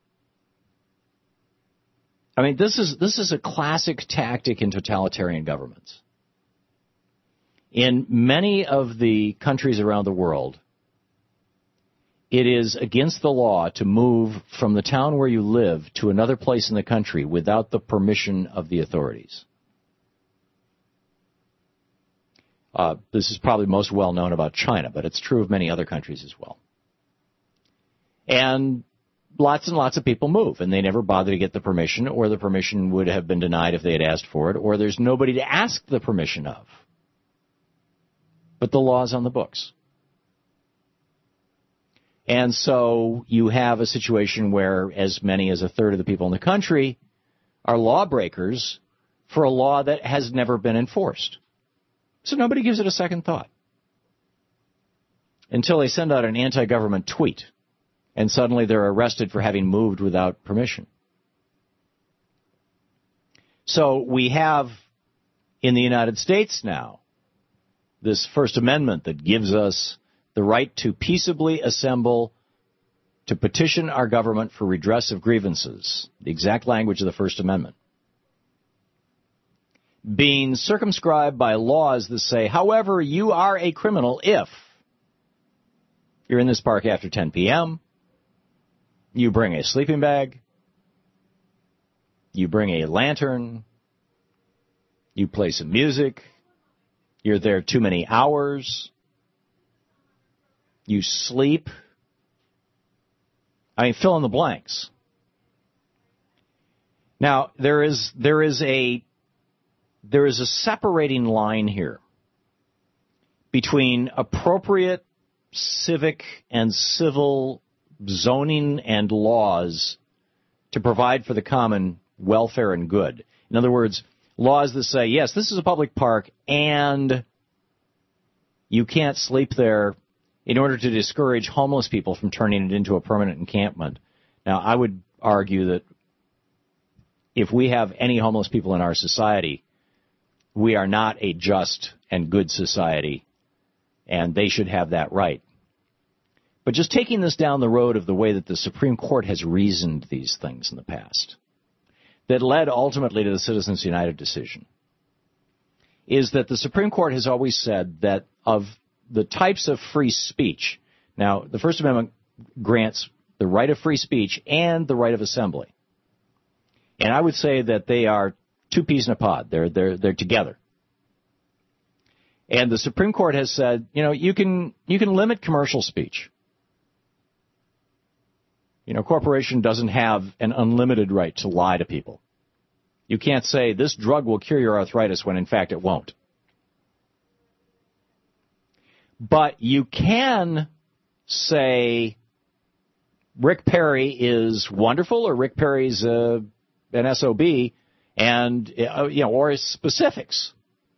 I mean, this is a classic tactic in totalitarian governments. In many of the countries around the world, it is against the law to move from the town where you live to another place in the country without the permission of the authorities. This is probably most well known about China, but it's true of many other countries as well. And lots of people move, and they never bother to get the permission, or the permission would have been denied if they had asked for it, or there's nobody to ask the permission of. But the law's on the books. And so you have a situation where as many as a third of the people in the country are lawbreakers for a law that has never been enforced. So nobody gives it a second thought until they send out an anti-government tweet, and suddenly they're arrested for having moved without permission. So we have in the United States now this First Amendment that gives us the right to peaceably assemble to petition our government for redress of grievances, the exact language of the First Amendment, being circumscribed by laws that say, however, you are a criminal if you're in this park after 10 p.m., you bring a sleeping bag, you bring a lantern, you play some music, you're there too many hours, you sleep. I mean, fill in the blanks. Now, there is a separating line here between appropriate civic and civil zoning and laws to provide for the common welfare and good. In other words, laws that say, yes, this is a public park and you can't sleep there in order to discourage homeless people from turning it into a permanent encampment. Now, I would argue that if we have any homeless people in our society, we are not a just and good society, and they should have that right. But just taking this down the road of the way that the Supreme Court has reasoned these things in the past, that led ultimately to the Citizens United decision, is that the Supreme Court has always said that of the types of free speech, now the First Amendment grants the right of free speech and the right of assembly. And I would say that they are two peas in a pod. They're together. And the Supreme Court has said, you can limit commercial speech. A corporation doesn't have an unlimited right to lie to people. You can't say this drug will cure your arthritis when in fact it won't. But you can say Rick Perry is wonderful or Rick Perry's an SOB and, or specifics.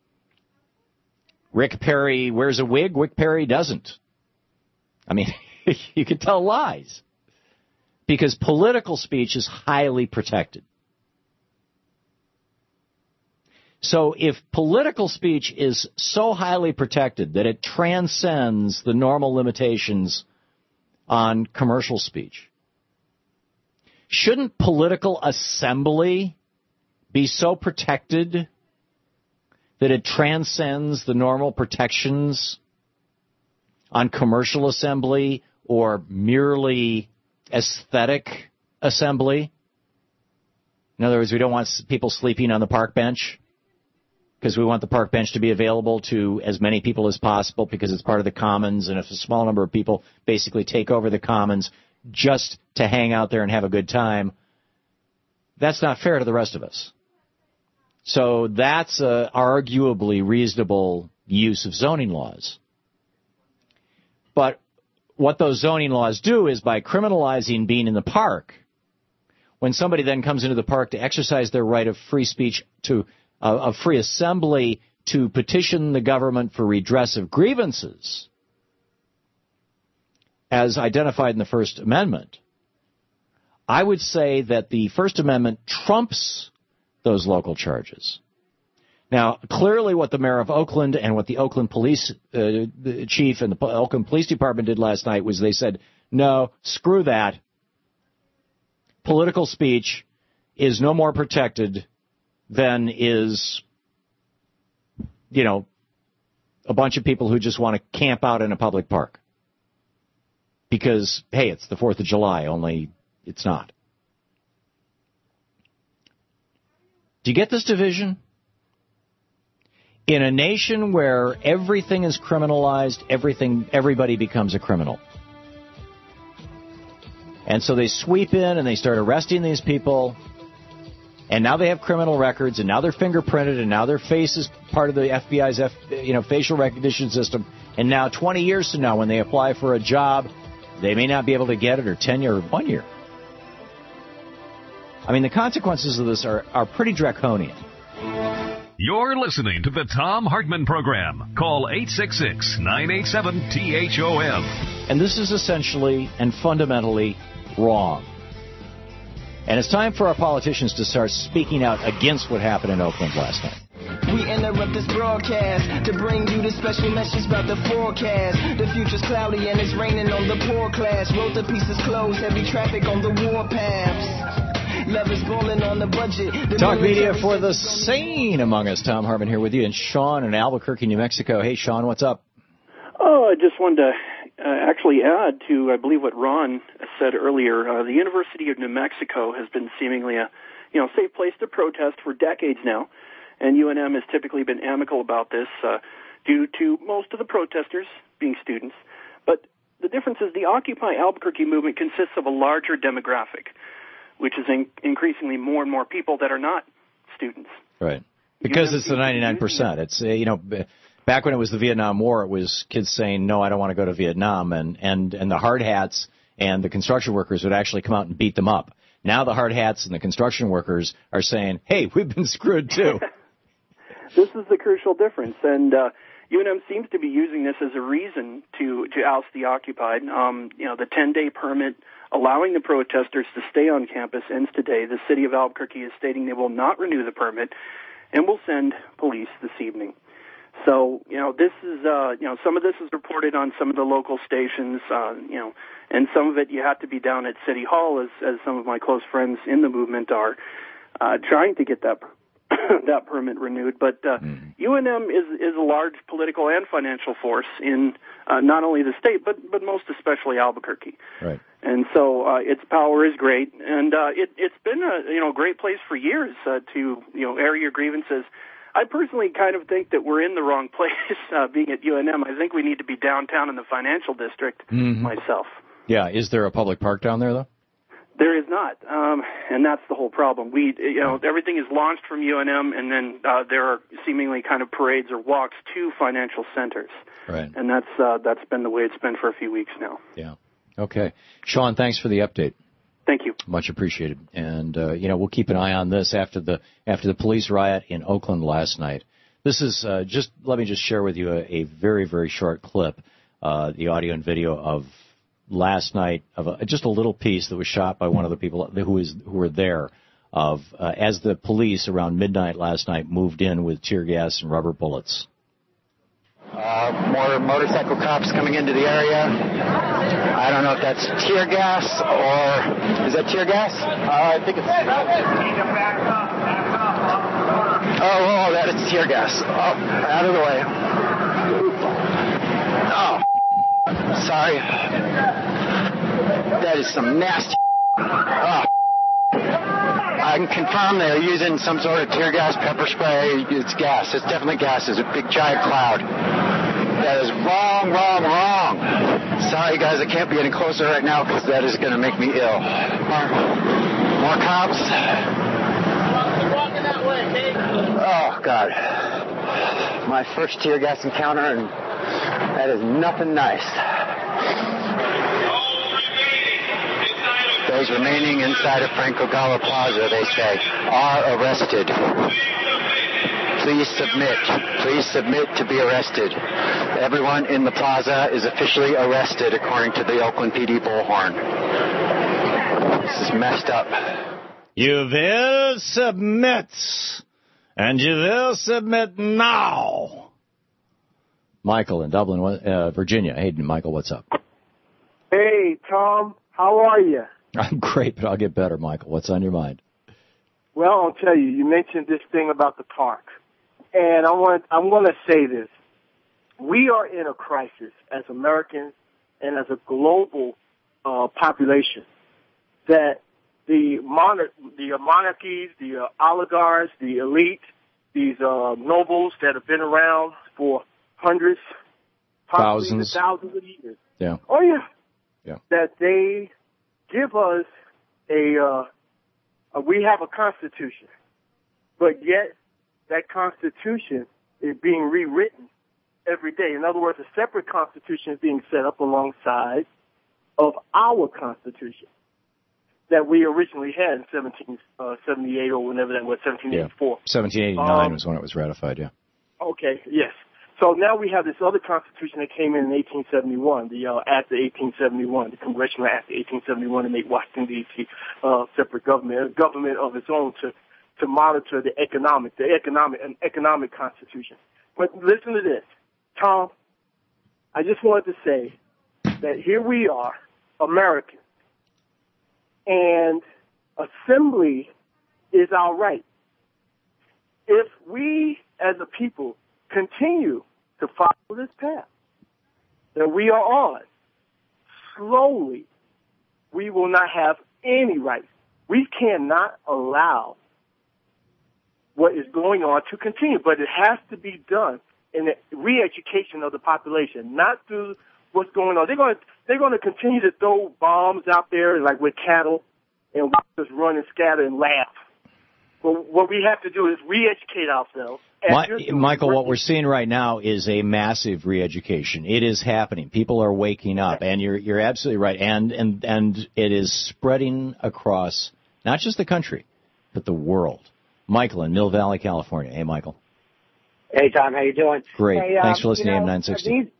Rick Perry wears a wig, Rick Perry doesn't. I mean, you could tell lies. Because political speech is highly protected. So if political speech is so highly protected that it transcends the normal limitations on commercial speech, shouldn't political assembly be so protected that it transcends the normal protections on commercial assembly or merely aesthetic assembly? In other words, we don't want people sleeping on the park bench because we want the park bench to be available to as many people as possible because it's part of the commons, and if a small number of people basically take over the commons just to hang out there and have a good time, that's not fair to the rest of us. So that's a arguably reasonable use of zoning laws. But what those zoning laws do is by criminalizing being in the park, when somebody then comes into the park to exercise their right of free speech, of free assembly, to petition the government for redress of grievances, as identified in the First Amendment, I would say that the First Amendment trumps those local charges. Now, clearly what the mayor of Oakland and what the Oakland police chief and the Oakland Police Department did last night was they said, no, screw that. Political speech is no more protected than is, a bunch of people who just want to camp out in a public park. Because, hey, it's the 4th of July, only it's not. Do you get this division? In a nation where everything is criminalized, everybody becomes a criminal. And so they sweep in and they start arresting these people, and now they have criminal records, and now they're fingerprinted, and now their face is part of the FBI's facial recognition system. And now 20 years from now, when they apply for a job, they may not be able to get it, or 10 years, or 1 year. I mean, the consequences of this are pretty draconian. You're listening to the Thom Hartmann Program. Call 866-987-THOM. And this is essentially and fundamentally wrong. And it's time for our politicians to start speaking out against what happened in Oakland last night. We interrupt this broadcast to bring you the special message about the forecast. The future's cloudy and it's raining on the poor class. Road to pieces closed, heavy traffic on the warpaths. Love is balling on the budget. Talk media for the sane among us. Thom Hartmann here with you, and Sean in Albuquerque, New Mexico. Hey, Sean, what's up? Oh, I just wanted to actually add to, I believe, what Ron said earlier. The University of New Mexico has been seemingly a safe place to protest for decades now, and UNM has typically been amicable about this due to most of the protesters being students. But the difference is the Occupy Albuquerque movement consists of a larger demographic, which is increasingly more and more people that are not students. Right. Because it's the 99%. It's, back when it was the Vietnam War, it was kids saying, no, I don't want to go to Vietnam. And the hard hats and the construction workers would actually come out and beat them up. Now the hard hats and the construction workers are saying, hey, we've been screwed too. This is the crucial difference. And UNM seems to be using this as a reason to oust the occupied. The 10-day permit allowing the protesters to stay on campus ends today. The city of Albuquerque is stating they will not renew the permit. and we'll send police this evening. So, this is, some of this is reported on some of the local stations, and some of it you have to be down at City Hall, as some of my close friends in the movement are trying to get that that permit renewed. But UNM is a large political and financial force in not only the state, but most especially Albuquerque. Right. And so its power is great, and it's been a great place for years to air your grievances. I personally kind of think that we're in the wrong place being at UNM. I think we need to be downtown in the financial district myself. Yeah, is there a public park down there, though? There is not, and that's the whole problem. Everything is launched from UNM, and then there are seemingly kind of parades or walks to financial centers. Right. And that's been the way it's been for a few weeks now. Yeah. Okay. Sean, thanks for the update. Thank you. Much appreciated. And, we'll keep an eye on this after the police riot in Oakland last night. This is let me just share with you a very, very short clip, the audio and video of last night of just a little piece that was shot by one of the people who were there of as the police around midnight last night moved in with tear gas and rubber bullets. More motorcycle cops coming into the area. I don't know if that's tear gas or is that tear gas? I think it's. Oh, that is tear gas. Oh, out of the way. Oh, sorry. That is some nasty. Oh. I can confirm they're using some sort of tear gas, pepper spray. It's gas. It's definitely gas. It's a big giant cloud. That is wrong. Sorry, guys, I can't be any closer right now because that is going to make me ill. More cops. Walking that way, Kate. Oh, God. My first tear gas encounter, and that is nothing nice. Those remaining inside of Frank Ogawa Plaza, they say, are arrested. Please submit to be arrested. Everyone in the plaza is officially arrested according to the Oakland PD bullhorn. This is messed up. You will submit, and you will submit now. Michael in Dublin, Virginia. Hey, Michael, what's up? Hey, Tom, how are you? I'm great, but I'll get better, Michael. What's on your mind? Well, I'll tell you, you mentioned this thing about the park. And I'm going to say this. We are in a crisis as Americans and as a global population that the monarchies, the oligarchs, the elite, these nobles that have been around for hundreds, possibly thousands of years. Yeah. Oh, yeah. Yeah. That they give us we have a constitution, but yet that constitution is being rewritten every day. In other words, a separate constitution is being set up alongside of our constitution that we originally had in 1778 or whenever that was, 1784. 1789 was when it was ratified, yeah. Okay, yes. So now we have this other constitution that came in 1871, the Act of 1871, the Congressional Act of 1871 to make Washington, D.C. Separate government, a government of its own to monitor an economic constitution. But listen to this. Tom, I just wanted to say that here we are, Americans, and assembly is our right. If we as a people continue to follow this path that we are on, slowly we will not have any rights. We cannot allow what is going on to continue, but it has to be done in the re-education of the population, not through what's going on. They're going to continue to throw bombs out there like with cattle and just run and scatter and laugh. But what we have to do is re-educate ourselves. Michael, what we're seeing right now is a massive re-education. It is happening. People are waking up, and you're absolutely right. And it is spreading across not just the country, but the world. Michael in Mill Valley, California. Hey, Michael. Hey, Tom. How you doing? Great. Hey, thanks for listening to AM960.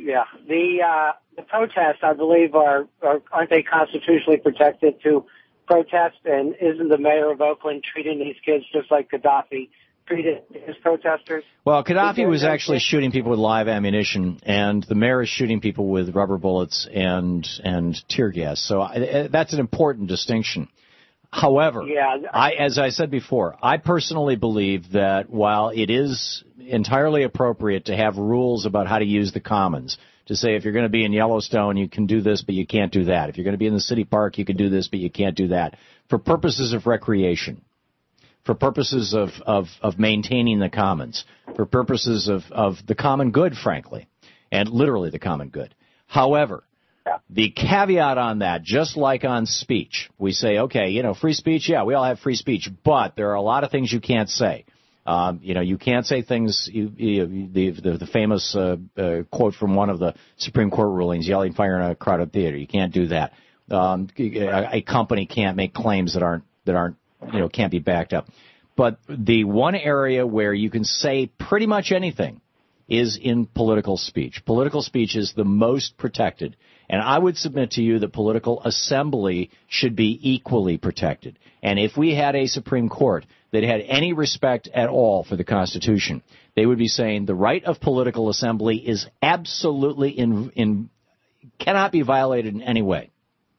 The protests, I believe, aren't they constitutionally protected to protest, and isn't the mayor of Oakland treating these kids just like Gaddafi treated his protesters? Well, Gaddafi was actually shooting people with live ammunition, and the mayor is shooting people with rubber bullets and tear gas. So that's an important distinction. However, as I said before, I personally believe that while it is entirely appropriate to have rules about how to use the commons, to say if you're going to be in Yellowstone, you can do this, but you can't do that. If you're going to be in the city park, you can do this, but you can't do that. For purposes of recreation, for purposes of maintaining the commons, for purposes of the common good, frankly, and literally the common good. However, the caveat on that, just like on speech, we say, okay, free speech, we all have free speech, but there are a lot of things you can't say. You can't say things, the famous quote from one of the Supreme Court rulings, yelling fire in a crowded theater. You can't do that. A company can't make claims that aren't can't be backed up. But the one area where you can say pretty much anything is in political speech. Political speech is the most protected. And I would submit to you that political assembly should be equally protected. And if we had a Supreme Court that had any respect at all for the Constitution, they would be saying the right of political assembly is absolutely cannot be violated in any way.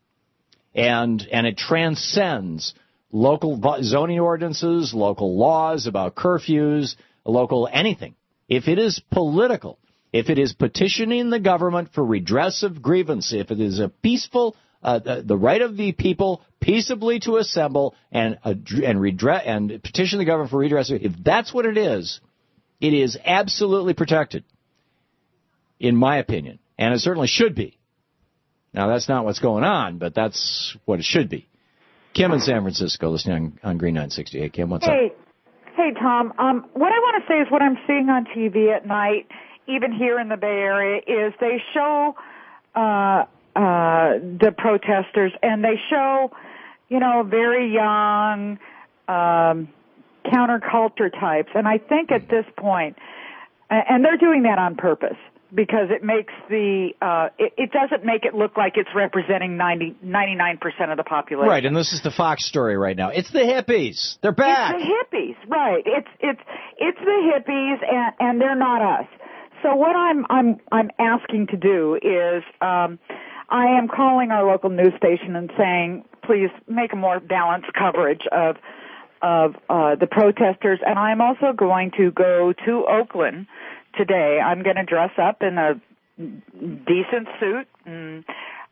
And it transcends local zoning ordinances, local laws about curfews, local anything. If it is political, if it is petitioning the government for redress of grievance, if it is a peaceful, the right of the people peaceably to assemble and petition the government for redress, if that's what it is absolutely protected, in my opinion, and it certainly should be. Now, that's not what's going on, but that's what it should be. Kim in San Francisco, listening on Green 960. Hey, Kim, what's up? Hey, Tom. What I want to say is what I'm seeing on TV at night, even here in the Bay Area, is they show the protesters, and they show, very young counterculture types. And I think at this point, and they're doing that on purpose, because it makes it doesn't make it look like it's representing 99% of the population. Right, and this is the Fox story right now. It's the hippies. They're back. It's the hippies, right. It's the hippies, and they're not us. So what I'm asking to do is I am calling our local news station and saying, please make a more balanced coverage of the protesters, and I'm also going to go to Oakland today. I'm going to dress up in a decent suit and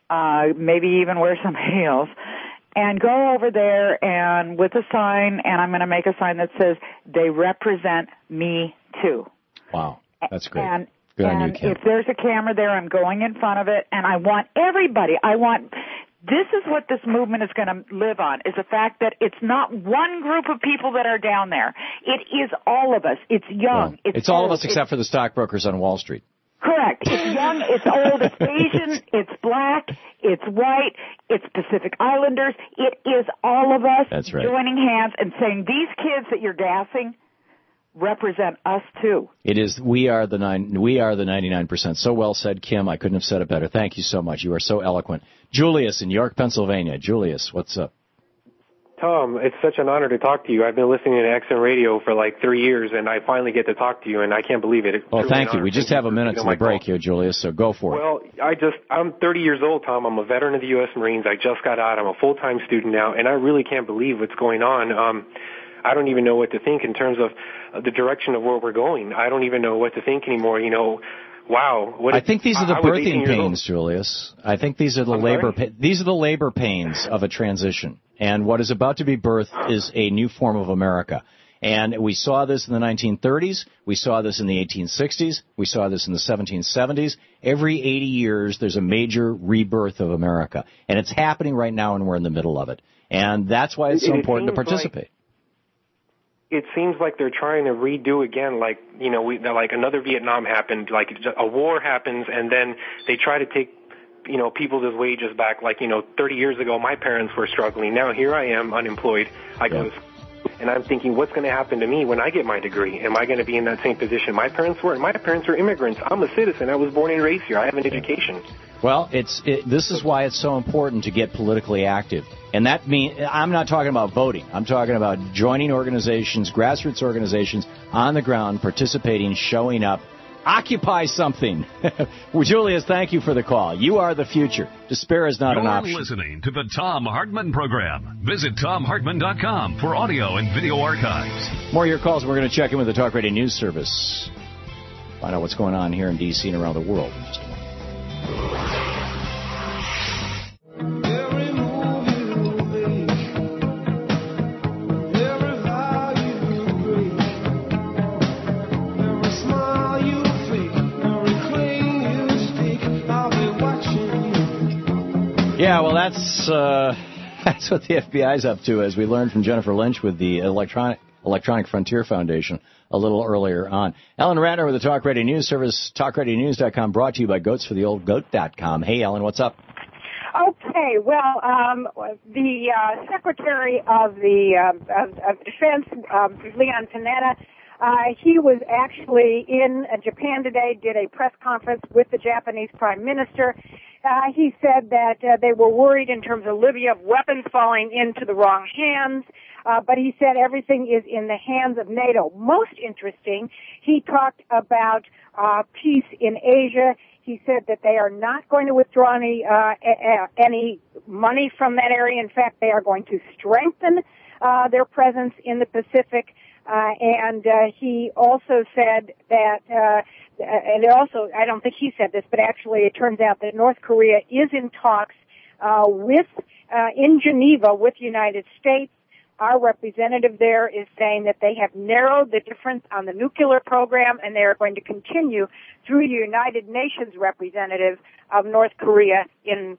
maybe even wear some heels and go over there and with a sign, and I'm going to make a sign that says, they represent me too. Wow, that's great. And good on you, Kim. If there's a camera there, I'm going in front of it, and I want everybody, this is what this movement is going to live on, is the fact that it's not one group of people that are down there. It is all of us. It's young. Well, it's all of us except for the stockbrokers on Wall Street. Correct. It's young, it's old, it's Asian, it's black, it's white, it's Pacific Islanders. It is all of us joining hands and saying, these kids that you're gassing represent us too. It is. We are the 99%. So well said, Kim. I couldn't have said it better. Thank you so much. You are so eloquent. Julius in York, Pennsylvania. Julius, what's up? Tom, it's such an honor to talk to you. I've been listening to XM Radio for like 3 years, and I finally get to talk to you, and I can't believe it. Well, thank you. We just have a minute to the break here, Julius, so go for it. Well, I'm 30 years old, Tom. I'm a veteran of the U.S. Marines. I just got out. I'm a full-time student now, and I really can't believe what's going on. I don't even know what to think in terms of the direction of where we're going. I don't even know what to think anymore. Wow. I think these are the birthing pains, Julius. I think these are the labor pains of a transition. And what is about to be birthed is a new form of America. And we saw this in the 1930s. We saw this in the 1860s. We saw this in the 1770s. Every 80 years, there's a major rebirth of America. And it's happening right now, and we're in the middle of it. And that's why it's so important to participate. It seems like they're trying to redo again, like another Vietnam happened, like a war happens, and then they try to take, people's wages back. Like, 30 years ago, my parents were struggling. Now here I am, unemployed. I go to school, and I'm thinking, what's going to happen to me when I get my degree? Am I going to be in that same position my parents were? My parents are immigrants. I'm a citizen. I was born and raised here. I have an education. Well, this is why it's so important to get politically active. And that means, I'm not talking about voting. I'm talking about joining organizations, grassroots organizations, on the ground, participating, showing up. Occupy something. Well, Julius, thank you for the call. You are the future. Despair is not an option. You're listening to the Thom Hartmann Program. Visit ThomHartmann.com for audio and video archives. More of your calls. We're going to check in with the Talk Radio News Service. Find out what's going on here in D.C. and around the world in just a moment. Yeah, well, that's what the FBI's up to, as we learned from Jennifer Lynch with the Electronic Frontier Foundation a little earlier on. Ellen Ratner with the Talk Radio News Service, TalkRadioNews.com, brought to you by GoatsForTheOldGoat.com. Hey, Ellen, what's up? Okay, well, the Secretary of Defense, Leon Panetta, he was actually in Japan today, did a press conference with the Japanese Prime Minister. He said that they were worried in terms of Libya of weapons falling into the wrong hands, but he said everything is in the hands of NATO. Most interesting, he talked about peace in Asia. He said that they are not going to withdraw any money from that area. In fact, they are going to strengthen their presence in the Pacific. And he also said that, and also, I don't think he said this, but actually it turns out that North Korea is in talks in Geneva with the United States. Our representative there is saying that they have narrowed the difference on the nuclear program, and they are going to continue through the United Nations representative of North Korea in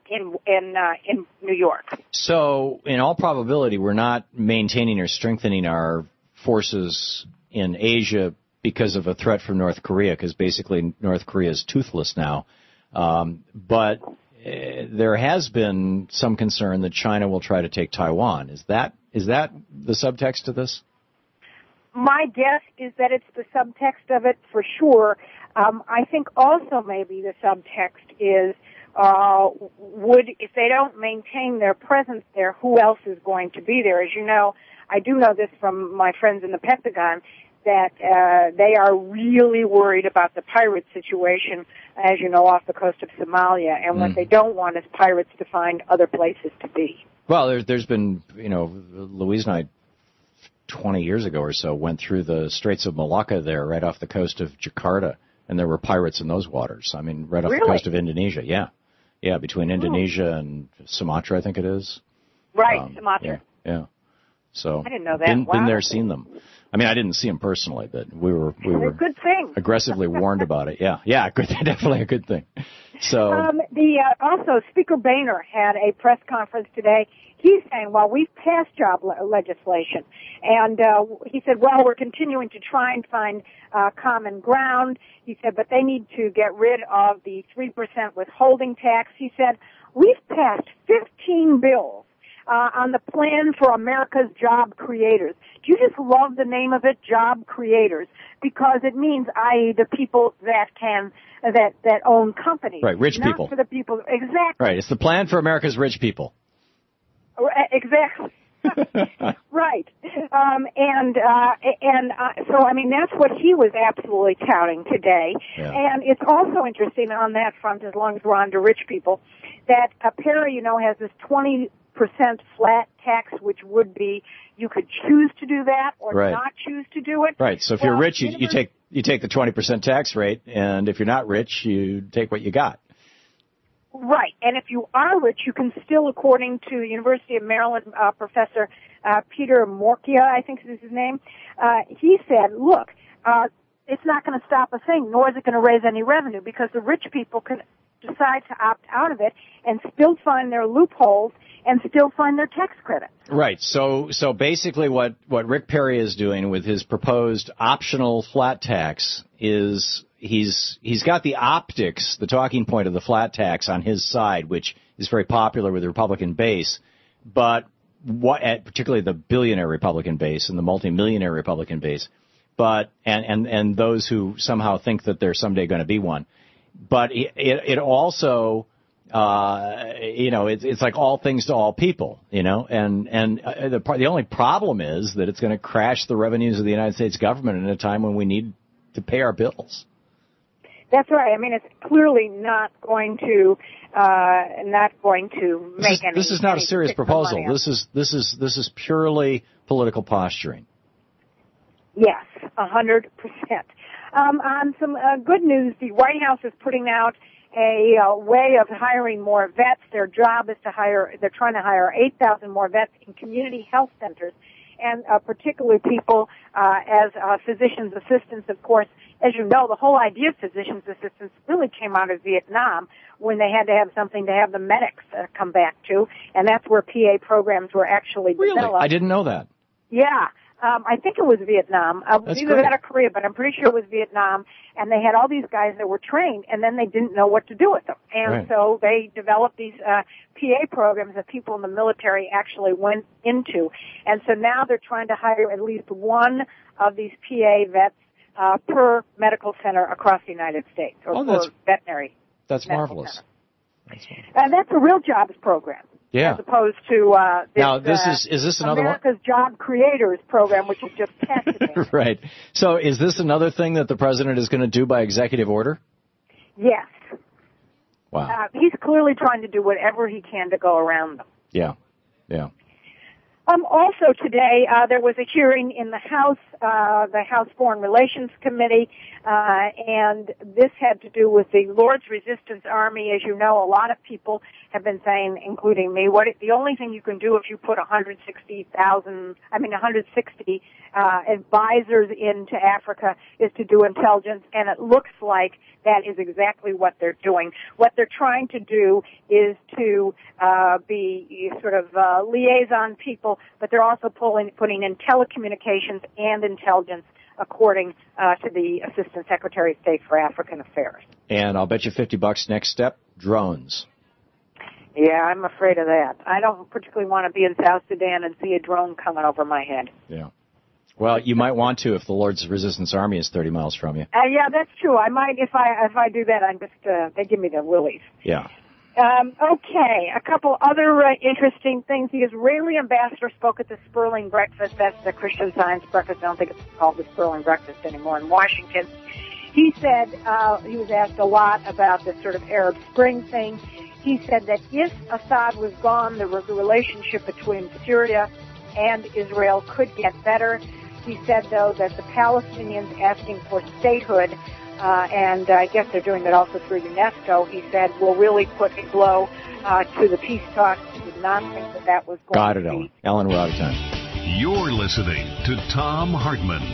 New York. So, in all probability, we're not maintaining or strengthening our forces in Asia because of a threat from North Korea, because basically North Korea is toothless now. But there has been some concern that China will try to take Taiwan. Is that the subtext of this? My guess is that it's the subtext of it for sure. I think also maybe the subtext is if they don't maintain their presence there, who else is going to be there? As you know, I do know this from my friends in the Pentagon, that they are really worried about the pirate situation, as you know, off the coast of Somalia, and what they don't want is pirates to find other places to be. Well, there's been, Louise and I, 20 years ago or so, went through the Straits of Malacca there, right off the coast of Jakarta, and there were pirates in those waters. I mean, right off the coast of Indonesia, yeah. Yeah, between Indonesia and Sumatra, I think it is. Right, Sumatra. Yeah. So I didn't know that. Been there, seen them. I mean, I didn't see them personally, but we were good thing. Aggressively warned about it. Yeah, good, definitely a good thing. So also Speaker Boehner had a press conference today. He's saying, well, we've passed job legislation, and he said, well, we're continuing to try and find common ground. He said, but they need to get rid of the 3% withholding tax. He said, we've passed 15 bills on the plan for America's job creators. Do you just love the name of it, job creators? Because it means, i.e., the people that own companies. Right, rich not people. For the people, exactly. Right, it's the plan for America's rich people. Exactly. Right. So, I mean, that's what he was absolutely touting today. Yeah. And it's also interesting on that front, as long as we're on to rich people, that Perry, has this 20% flat tax, which would be you could choose to do that or not choose to do it. Right. So if you're rich, you take the 20% tax rate, and if you're not rich, you take what you got. Right. And if you are rich, you can still, according to the University of Maryland Professor Peter Morkia, I think is his name, he said, look, it's not going to stop a thing, nor is it going to raise any revenue, because the rich people can decide to opt out of it and still find their loopholes and still find their tax credits. Right. So basically what Rick Perry is doing with his proposed optional flat tax is he's got the optics, the talking point of the flat tax on his side, which is very popular with the Republican base, but particularly the billionaire Republican base and the multimillionaire Republican base, but and those who somehow think that there's someday going to be one. But it also it's like all things to all people, and the only problem is that it's going to crash the revenues of the United States government in a time when we need to pay our bills. That's right. I mean, it's clearly not going to make any. This is not a serious proposal. This is purely political posturing. Yes, 100%. On some good news, the White House is putting out a way of hiring more vets. Their job is they're trying to hire 8,000 more vets in community health centers, and particularly people as physician's assistants. Of course, as you know, the whole idea of physician's assistants really came out of Vietnam when they had to have something to have the medics come back to, and that's where PA programs were actually developed. I didn't know that. Yeah. I think it was Vietnam. Either that or Korea, but I'm pretty sure it was Vietnam. And they had all these guys that were trained, and then they didn't know what to do with them. And so they developed these PA programs that people in the military actually went into. And so now they're trying to hire at least one of these PA vets per medical center across the United States, or per veterinary. That's marvelous. That's a real jobs program. Yeah. As opposed to now, is this another America's Job Creators program, which is just testing. Right. So, is this another thing that the president is going to do by executive order? Yes. Wow. He's clearly trying to do whatever he can to go around them. Yeah. Also today, there was a hearing in the House Foreign Relations Committee, and this had to do with the Lord's Resistance Army. As you know, a lot of people have been saying, including me, the only thing you can do if you put 160 advisors into Africa is to do intelligence, and it looks like that is exactly what they're doing. What they're trying to do is to be sort of liaison people, but they're also putting in telecommunications and intelligence, according to the Assistant Secretary of State for African Affairs. And I'll bet you $50 next step, drones. Yeah, I'm afraid of that. I don't particularly want to be in South Sudan and see a drone coming over my head. Yeah. Well, you might want to if the Lord's Resistance Army is 30 miles from you. Yeah, that's true. I might if I do that. I'm just they give me the willies. Yeah. Okay, a couple other interesting things. The Israeli ambassador spoke at the Sperling Breakfast. That's the Christian Science Breakfast. I don't think it's called the Sperling Breakfast anymore in Washington. He said he was asked a lot about this sort of Arab Spring thing. He said that if Assad was gone, the relationship between Syria and Israel could get better. He said, though, that the Palestinians asking for statehood, and I guess they're doing that also through UNESCO, he said, will really put a blow to the peace talks. He did not think that was going Got to it, be. Ellen. Ellen, we're out of time. You're listening to Thom Hartmann.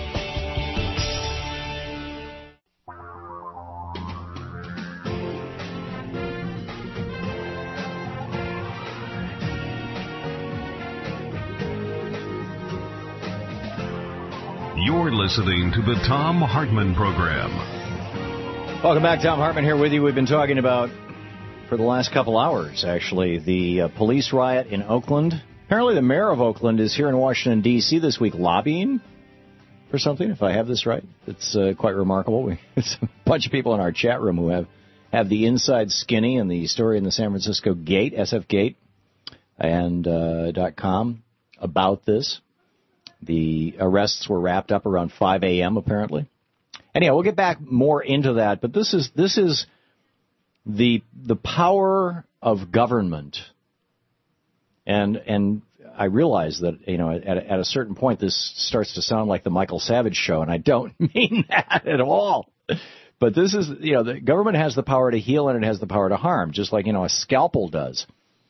You're listening to the Thom Hartmann Program. Welcome back. Thom Hartmann here with you. We've been talking about, for the last couple hours, actually, the police riot in Oakland. Apparently the mayor of Oakland is here in Washington, D.C. this week lobbying for something, if I have this right. It's quite remarkable. It's a bunch of people in our chat room who have the inside skinny and the story in the San Francisco Gate, SF Gate, and .com about this. The arrests were wrapped up around 5 a.m., apparently. Anyhow, we'll get back more into that, but this is the power of government. And I realize that, at a certain point this starts to sound like the Michael Savage show, and I don't mean that at all. But this is, the government has the power to heal and it has the power to harm, just like, a scalpel does.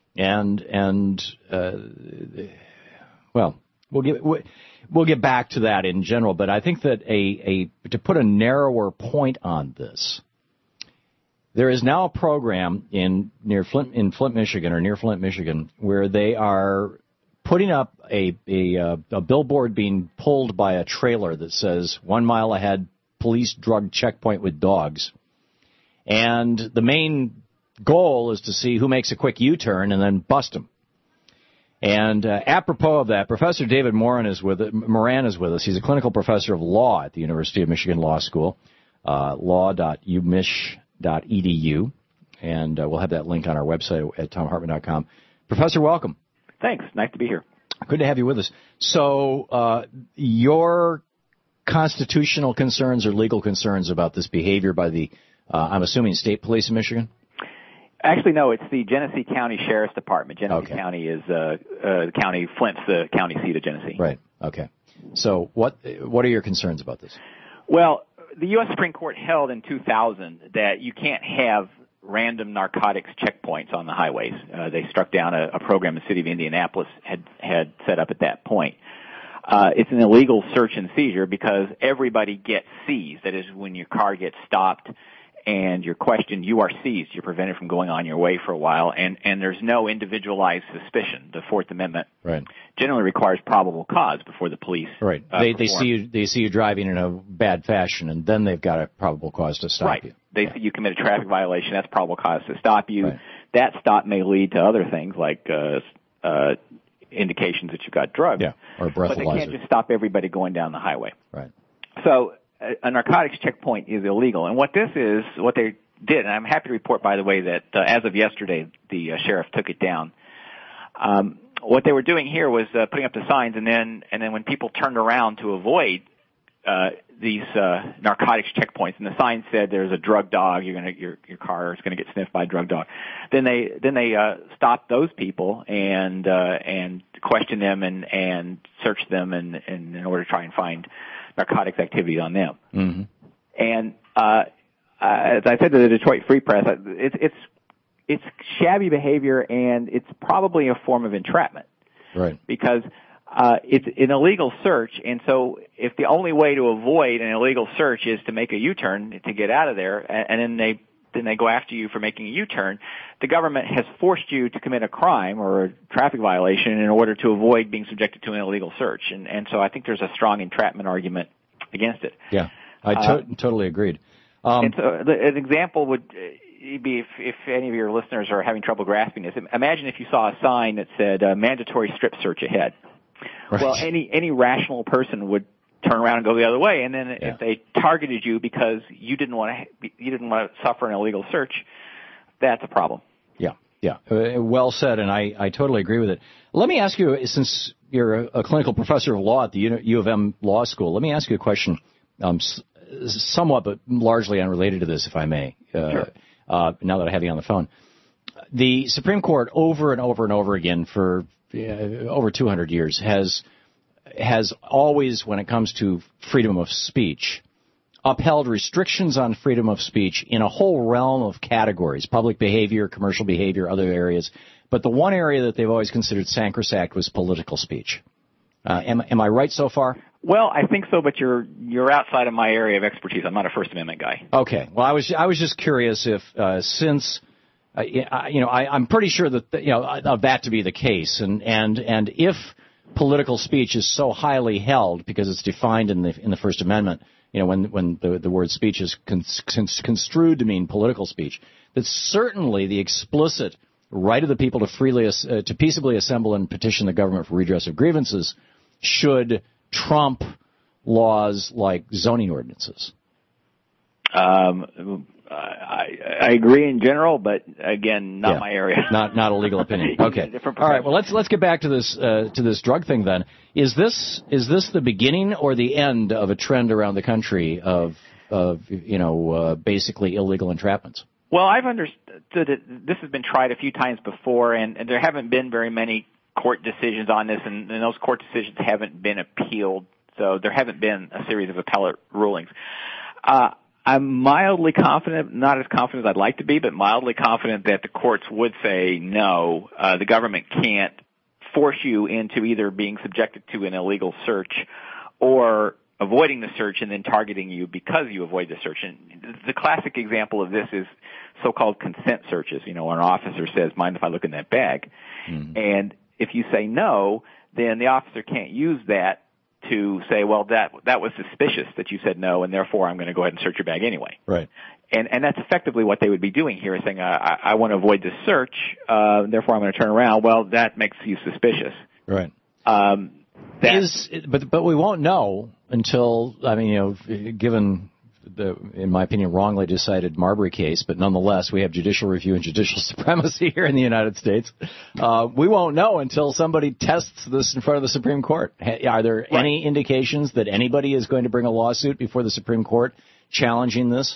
We'll get back to that in general, but I think that to put a narrower point on this, there is now a program in Flint, Michigan, where they are putting up a billboard being pulled by a trailer that says 1 mile ahead, police drug checkpoint with dogs. And the main goal is to see who makes a quick U-turn and then bust them. And apropos of that, Professor David Moran is with us. He's a clinical professor of law at the University of Michigan Law School, law.umich.edu. and we'll have that link on our website at TomHartman.com. Professor, welcome. Thanks. Nice to be here. Good to have you with us. So your constitutional concerns or legal concerns about this behavior by the, I'm assuming, state police in Michigan? Actually, no, it's the Genesee County Sheriff's Department. Genesee County is the county, Flint's the county seat of Genesee. Right. Okay. So what are your concerns about this? Well, the U.S. Supreme Court held in 2000 that you can't have random narcotics checkpoints on the highways. They struck down a program the city of Indianapolis had set up at that point. It's an illegal search and seizure because everybody gets seized. That is, when your car gets stopped and you're questioned, you are seized. You're prevented from going on your way for a while, and there's no individualized suspicion. The Fourth Amendment generally requires probable cause before the police. Right. They see you driving in a bad fashion, and then they've got a probable cause to stop you. They see you commit a traffic violation. That's probable cause to stop you. That stop may lead to other things like indications that you've got drugs. Yeah, or breathalyzer. But they can't just stop everybody going down the highway. Right. So a narcotics checkpoint is illegal. And what they did, and I'm happy to report, by the way, that as of yesterday, the sheriff took it down. What they were doing here was putting up the signs, and then when people turned around to avoid these narcotics checkpoints, and the sign said there's a drug dog, your car is gonna get sniffed by a drug dog. Then they stopped those people and questioned them and searched them in order to try and find narcotics activity on them. Mm-hmm. And as I said to the Detroit Free Press, it's shabby behavior, and it's probably a form of entrapment. Right. Because it's an illegal search, and so if the only way to avoid an illegal search is to make a U-turn to get out of there, and then they go after you for making a U-turn, the government has forced you to commit a crime or a traffic violation in order to avoid being subjected to an illegal search. And so I think there's a strong entrapment argument against it. Yeah, I totally agreed. And so an example would be if any of your listeners are having trouble grasping this, imagine if you saw a sign that said mandatory strip search ahead. Right. Well, any rational person would turn around and go the other way, and then if they targeted you because you didn't want to suffer an illegal search, that's a problem. Yeah. Well said, and I totally agree with it. Let me ask you, since you're a clinical professor of law at the U of M Law School, let me ask you a question, somewhat but largely unrelated to this, if I may. Sure. Now that I have you on the phone, the Supreme Court over and over and over again for over 200 years has always, when it comes to freedom of speech, upheld restrictions on freedom of speech in a whole realm of categories: public behavior, commercial behavior, other areas. But the one area that they've always considered sacrosanct was political speech. Am I right so far? Well, I think so, but you're outside of my area of expertise. I'm not a First Amendment guy. Okay. Well, I was just curious if since I'm pretty sure that of that to be the case, and if political speech is so highly held because it's defined in the First Amendment, when the word speech is construed to mean political speech, that certainly the explicit right of the people to peaceably assemble and petition the government for redress of grievances should trump laws like zoning ordinances. I agree in general, but again, not my area. Not a legal opinion. Okay. All right. Well, let's get back to this drug thing then. Is this the beginning or the end of a trend around the country of basically illegal entrapments? Well, I've understood that this has been tried a few times before, and there haven't been very many court decisions on this, and those court decisions haven't been appealed, so there haven't been a series of appellate rulings. I'm mildly confident, not as confident as I'd like to be, but mildly confident that the courts would say no, the government can't force you into either being subjected to an illegal search or avoiding the search and then targeting you because you avoid the search. And the classic example of this is so-called consent searches. When an officer says, "Mind if I look in that bag?" Mm-hmm. And if you say no, then the officer can't use that to say, well, that was suspicious that you said no, and therefore I'm going to go ahead and search your bag anyway. Right. And that's effectively what they would be doing here, is saying, I want to avoid this search, therefore I'm going to turn around. Well, that makes you suspicious. Right. But we won't know until, given in my opinion, wrongly decided Marbury case, but nonetheless, we have judicial review and judicial supremacy here in the United States. We won't know until somebody tests this in front of the Supreme Court. Are there any indications that anybody is going to bring a lawsuit before the Supreme Court challenging this?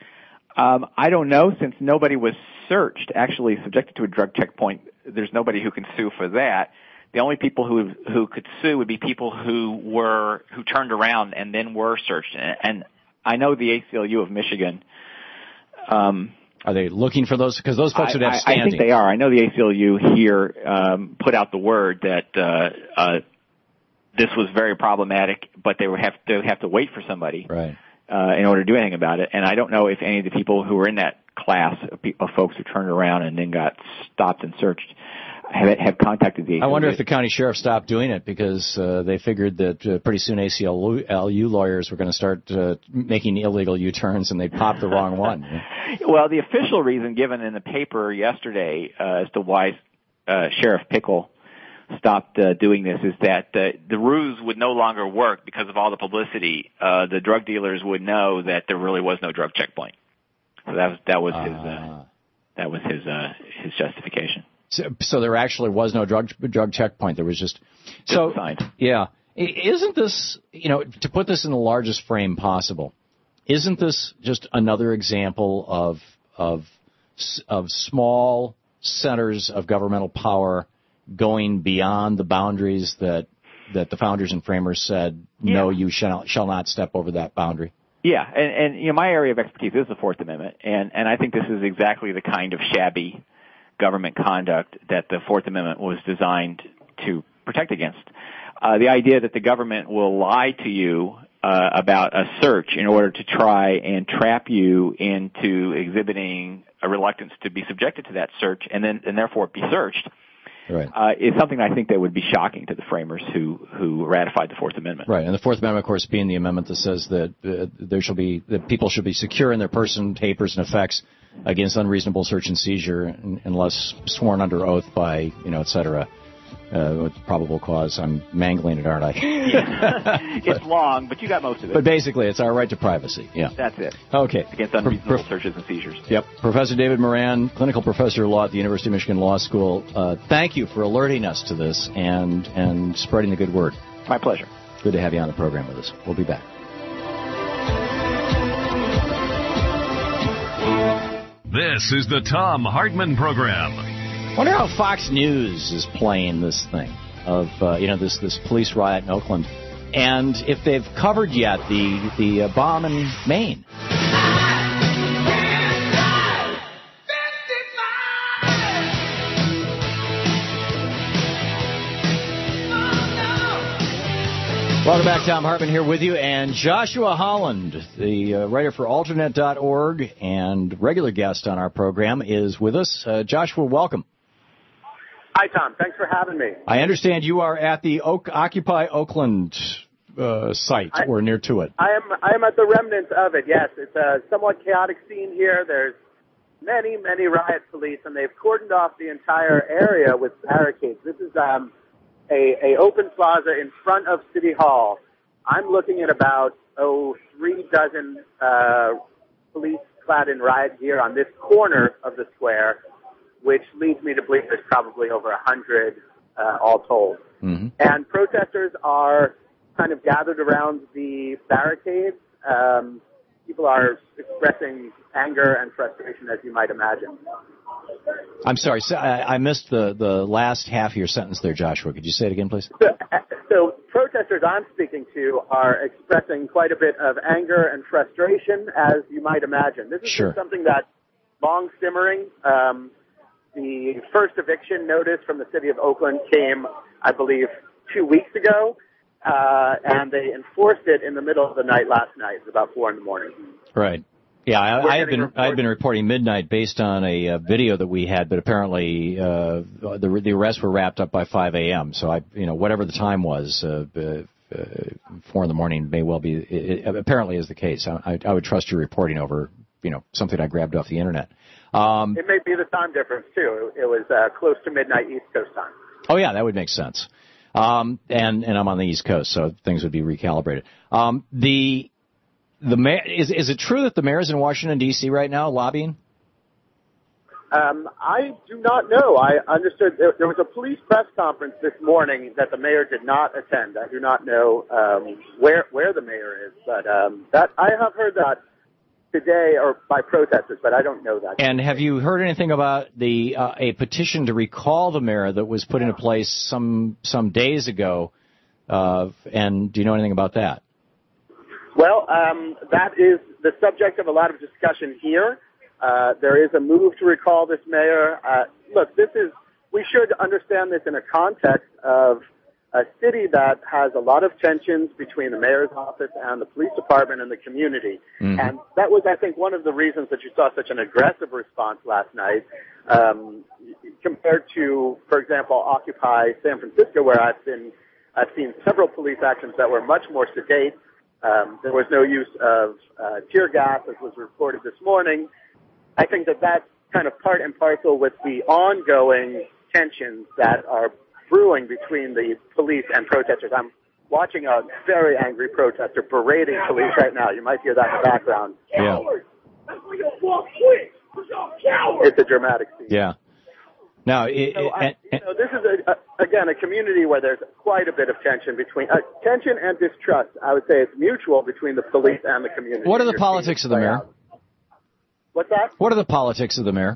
I don't know, since nobody was searched, actually subjected to a drug checkpoint. There's nobody who can sue for that. The only people who could sue would be people who turned around and then were searched. And I know the ACLU of Michigan. Are they looking for those? Because those folks would have standing. I think they are. I know the ACLU here put out the word that this was very problematic, but they would have to wait for somebody in order to do anything about it. And I don't know if any of the people who were in that class of folks who turned around and then got stopped and searched have contacted the ACLU. I wonder if the county sheriff stopped doing it because they figured that pretty soon ACLU lawyers were going to start making illegal U-turns and they'd pop the wrong one. Well, the official reason given in the paper yesterday as to why Sheriff Pickle stopped doing this is that the ruse would no longer work because of all the publicity. The drug dealers would know that there really was no drug checkpoint. So that was his justification. So there actually was no drug checkpoint. There was just yeah. Isn't this, to put this in the largest frame possible? Isn't this just another example of small centers of governmental power going beyond the boundaries that the founders and framers said, no, you shall not step over that boundary? Yeah, and my area of expertise is the Fourth Amendment, and I think this is exactly the kind of shabby government conduct that the Fourth Amendment was designed to protect against. The idea that the government will lie to you about a search in order to try and trap you into exhibiting a reluctance to be subjected to that search and therefore be searched is something I think that would be shocking to the framers who ratified the Fourth Amendment. Right, and the Fourth Amendment, of course, being the amendment that says that that people should be secure in their person, papers, and effects against unreasonable search and seizure unless sworn under oath by, et cetera, with probable cause. I'm mangling it, aren't I? It's long, but you got most of it. But basically, it's our right to privacy. Yeah, that's it. Okay. Against unreasonable searches and seizures. Yep. Professor David Moran, clinical professor of law at the University of Michigan Law School. Thank you for alerting us to this and spreading the good word. My pleasure. Good to have you on the program with us. We'll be back. This is the Thom Hartmann Program. Wonder how Fox News is playing this thing of this police riot in Oakland, and if they've covered yet the bomb in Maine. Welcome back. Thom Hartmann here with you, and Joshua Holland, the writer for Alternate.org and regular guest on our program, is with us. Joshua, welcome. Hi, Tom. Thanks for having me. I understand you are at the Occupy Oakland site or near to it. I am at the remnants of it, yes. It's a somewhat chaotic scene here. There's many riot police, and they've cordoned off the entire area with barricades. This is a open plaza in front of City Hall. I'm looking at about 3 dozen police clad in riot gear on this corner of the square, which leads me to believe there's probably over 100 all told. Mm-hmm. And protesters are kind of gathered around the barricades. People are expressing anger and frustration, as you might imagine. I'm sorry, I missed the last half of your sentence there, Joshua. Could you say it again, please? So protesters I'm speaking to are expressing quite a bit of anger and frustration, as you might imagine. This is something that's long simmering. The first eviction notice from the city of Oakland came, I believe, 2 weeks ago, and they enforced it in the middle of the night last night. It was about 4 a.m. Right. Yeah, I had been reporting midnight based on a video that we had, but apparently the arrests were wrapped up by 5 a.m. So whatever the time was, 4 a.m. may well be. It apparently is the case. I would trust your reporting over something I grabbed off the internet. It may be the time difference too. It was close to midnight East Coast time. Oh yeah, that would make sense. And I'm on the East Coast, so things would be recalibrated. the mayor, is it true that the mayor's in Washington, D.C. right now lobbying? I do not know. I understood there was a police press conference this morning that the mayor did not attend. I do not know where the mayor is, but that I have heard that today or by protesters, but I don't know that. And have you heard anything about the a petition to recall the mayor that was put into place some days ago? And do you know anything about that? Well, that is the subject of a lot of discussion here. There is a move to recall this mayor. Look, we should understand this in a context of a city that has a lot of tensions between the mayor's office and the police department and the community. Mm-hmm. And that was, I think, one of the reasons that you saw such an aggressive response last night, compared to, for example, Occupy San Francisco, where I've seen several police actions that were much more sedate. There was no use of tear gas, as was reported this morning. I think that that's kind of part and parcel with the ongoing tensions that are brewing between the police and protesters. I'm watching a very angry protester berating police right now. You might hear that in the background. Yeah. It's a dramatic scene. Yeah. Now, this is again a community where there's quite a bit of tension between tension and distrust. I would say it's mutual between the police and the community. What are the politics of the mayor? What's that? What are the politics of the mayor?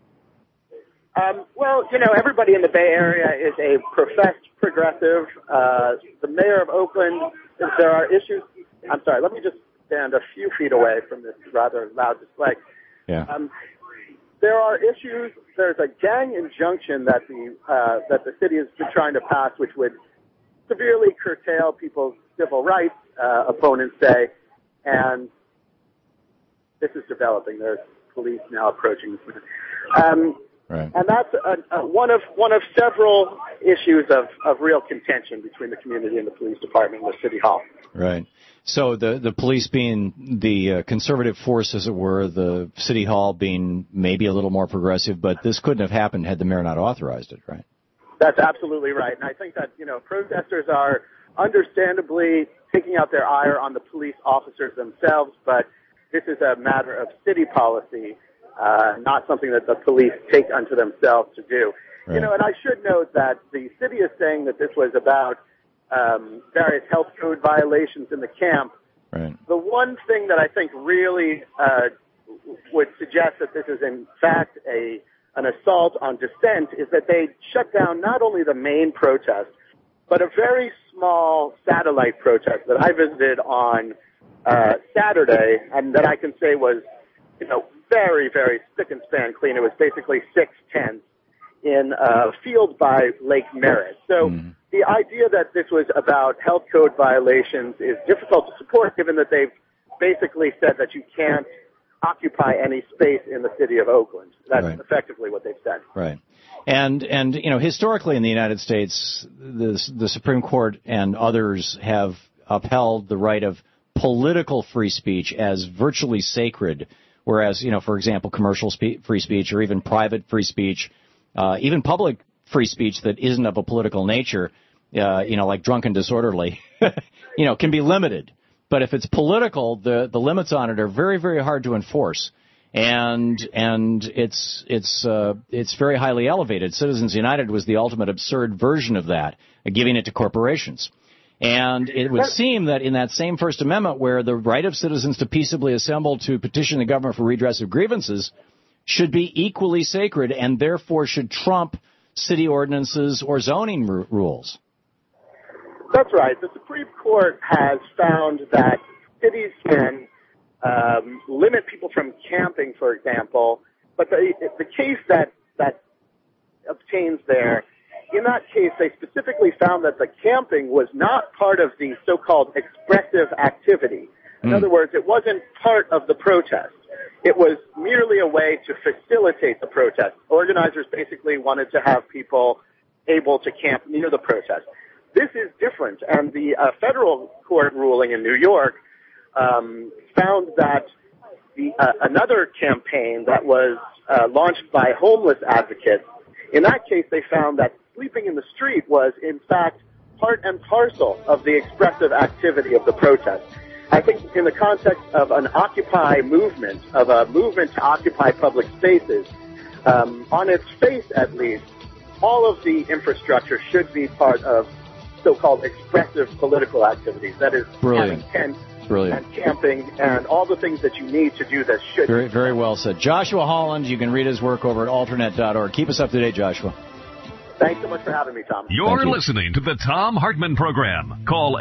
Well, everybody in the Bay Area is a professed progressive. The mayor of Oakland, if there are issues, I'm sorry, let me just stand a few feet away from this rather loud display. Yeah. There are issues. There's a gang injunction that the city has been trying to pass, which would severely curtail people's civil rights, opponents say, and this is developing. There's police now approaching this man. Right. And that's one of several issues of real contention between the community and the police department and the city hall. Right. So the police being the conservative force, as it were, the city hall being maybe a little more progressive, but this couldn't have happened had the mayor not authorized it, right? That's absolutely right. And I think that, protesters are understandably taking out their ire on the police officers themselves, but this is a matter of city policy, not something that the police take unto themselves to do. Right. And I should note that the city is saying that this was about various health code violations in the camp. Right. The one thing that I think really would suggest that this is in fact an assault on dissent is that they shut down not only the main protest, but a very small satellite protest that I visited on Saturday, and that I can say was, very, very spick and span clean. It was basically 6 tents in a field by Lake Merritt. So the idea that this was about health code violations is difficult to support, given that they've basically said that you can't occupy any space in the city of Oakland. That's effectively what they've said. Right. And historically in the United States, the Supreme Court and others have upheld the right of political free speech as virtually sacred, whereas, for example, commercial free speech or even private free speech, even public free speech that isn't of a political nature, like drunk and disorderly, can be limited. But if it's political, the limits on it are very, very hard to enforce. And it's very highly elevated. Citizens United was the ultimate absurd version of that, giving it to corporations. And it would seem that in that same First Amendment, where the right of citizens to peaceably assemble to petition the government for redress of grievances should be equally sacred and therefore should trump city ordinances or zoning rules. That's right. The Supreme Court has found that cities can limit people from camping, for example, but the case that obtains there, in that case, they specifically found that the camping was not part of the so-called expressive activity. In other words, it wasn't part of the protest. It was merely a way to facilitate the protest. Organizers basically wanted to have people able to camp near the protest. This is different, and the federal court ruling in New York found that another campaign that was launched by homeless advocates, in that case they found that sleeping in the street was, in fact, part and parcel of the expressive activity of the protest. I think in the context of an Occupy movement, of a movement to occupy public spaces, on its face at least, all of the infrastructure should be part of so-called expressive political activities. That is, Brilliant. having tents Brilliant. and camping and all the things that you need to do this should. Very, very well said. Joshua Holland, you can read his work over at alternate.org. Keep us up to date, Joshua. Thanks so much for having me, Tom. You're listening to the Tom Hartman Program. Call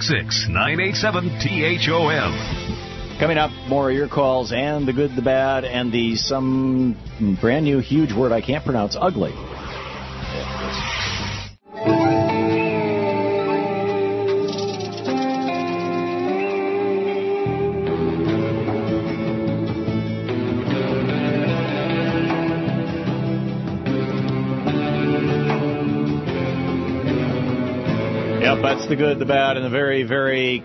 866-987-THOM. Coming up, more of your calls and the good, the bad, and the some brand new huge word I can't pronounce, ugly. Yep, that's the good, the bad, and the very, very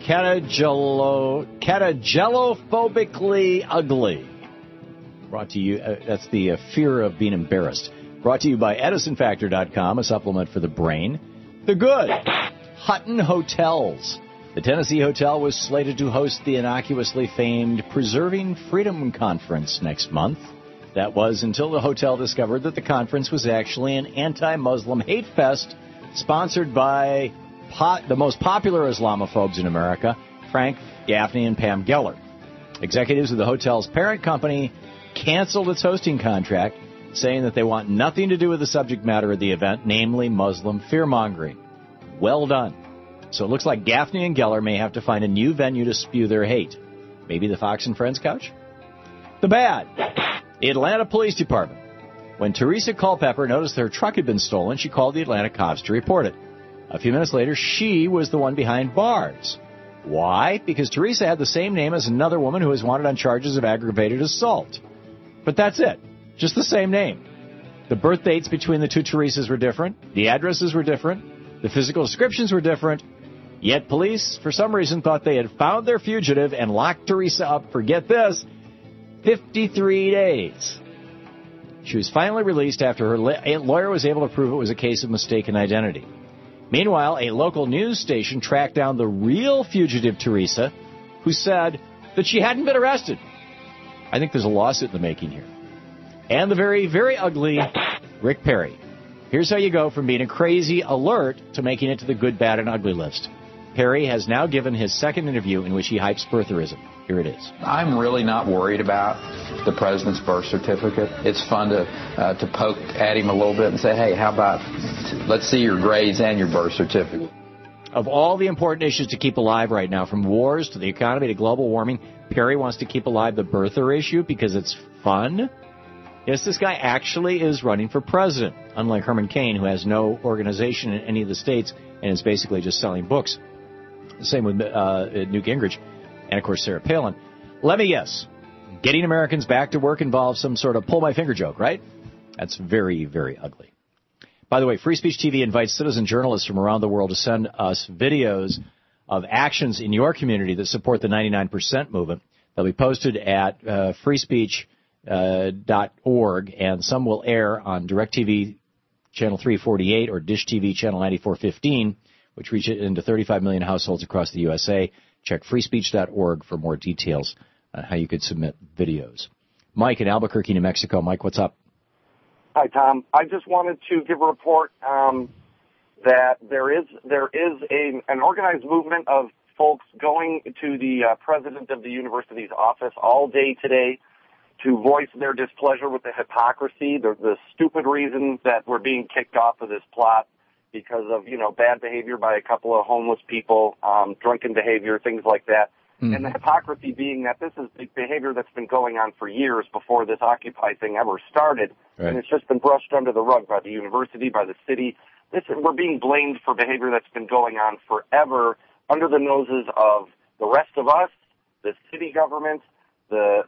catagellophobically ugly. Brought to you, that's the fear of being embarrassed. Brought to you by EdisonFactor.com, a supplement for the brain. The good, Hutton Hotels. The Tennessee Hotel was slated to host the innocuously famed Preserving Freedom Conference next month. That was until the hotel discovered that the conference was actually an anti-Muslim hate fest sponsored by the most popular Islamophobes in America, Frank Gaffney and Pam Geller. Executives of the hotel's parent company canceled its hosting contract, saying that they want nothing to do with the subject matter of the event, namely Muslim fear-mongering. Well done. So it looks like Gaffney and Geller may have to find a new venue to spew their hate. Maybe the Fox and Friends couch? The bad. The Atlanta Police Department. When Teresa Culpepper noticed her truck had been stolen, she called the Atlanta cops to report it. A few minutes later, she was the one behind bars. Why? Because Teresa had the same name as another woman who was wanted on charges of aggravated assault. But that's it. Just the same name. The birth dates between the two Teresas were different. The addresses were different. The physical descriptions were different. Yet police, for some reason, thought they had found their fugitive and locked Teresa up for, get this, 53 days. She was finally released after her lawyer was able to prove it was a case of mistaken identity. Meanwhile, a local news station tracked down the real fugitive Teresa, who said that she hadn't been arrested. I think there's a lawsuit in the making here. And the very, very ugly Rick Perry. Here's how you go from being a crazy alert to making it to the good, bad, and ugly list. Perry has now given his second interview in which he hypes birtherism. Here it is. I'm really not worried about the president's birth certificate. It's fun to poke at him a little bit and say, hey, how about let's see your grades and your birth certificate. Of all the important issues to keep alive right now, from wars to the economy to global warming, Perry wants to keep alive the birther issue because it's fun. Yes, this guy actually is running for president, unlike Herman Cain, who has no organization in any of the states and is basically just selling books. Same with Newt Gingrich and, of course, Sarah Palin. Let me guess. Getting Americans back to work involves some sort of pull-my-finger joke, right? That's very, very ugly. By the way, Free Speech TV invites citizen journalists from around the world to send us videos of actions in your community that support the 99% movement. They'll be posted at freespeech.org, and some will air on DirecTV Channel 348 or Dish TV Channel 9415, which reach into 35 million households across the USA. Check freespeech.org for more details on how you could submit videos. Mike in Albuquerque, New Mexico. Mike, what's up? Hi, Tom. I just wanted to give a report that there is an organized movement of folks going to the president of the university's office all day today to voice their displeasure with the hypocrisy, the stupid reason that we're being kicked off of this plot because of, bad behavior by a couple of homeless people, drunken behavior, things like that. Mm. And the hypocrisy being that this is behavior that's been going on for years before this Occupy thing ever started. Right. And it's just been brushed under the rug by the university, by the city. We're being blamed for behavior that's been going on forever under the noses of the rest of us, the city government, the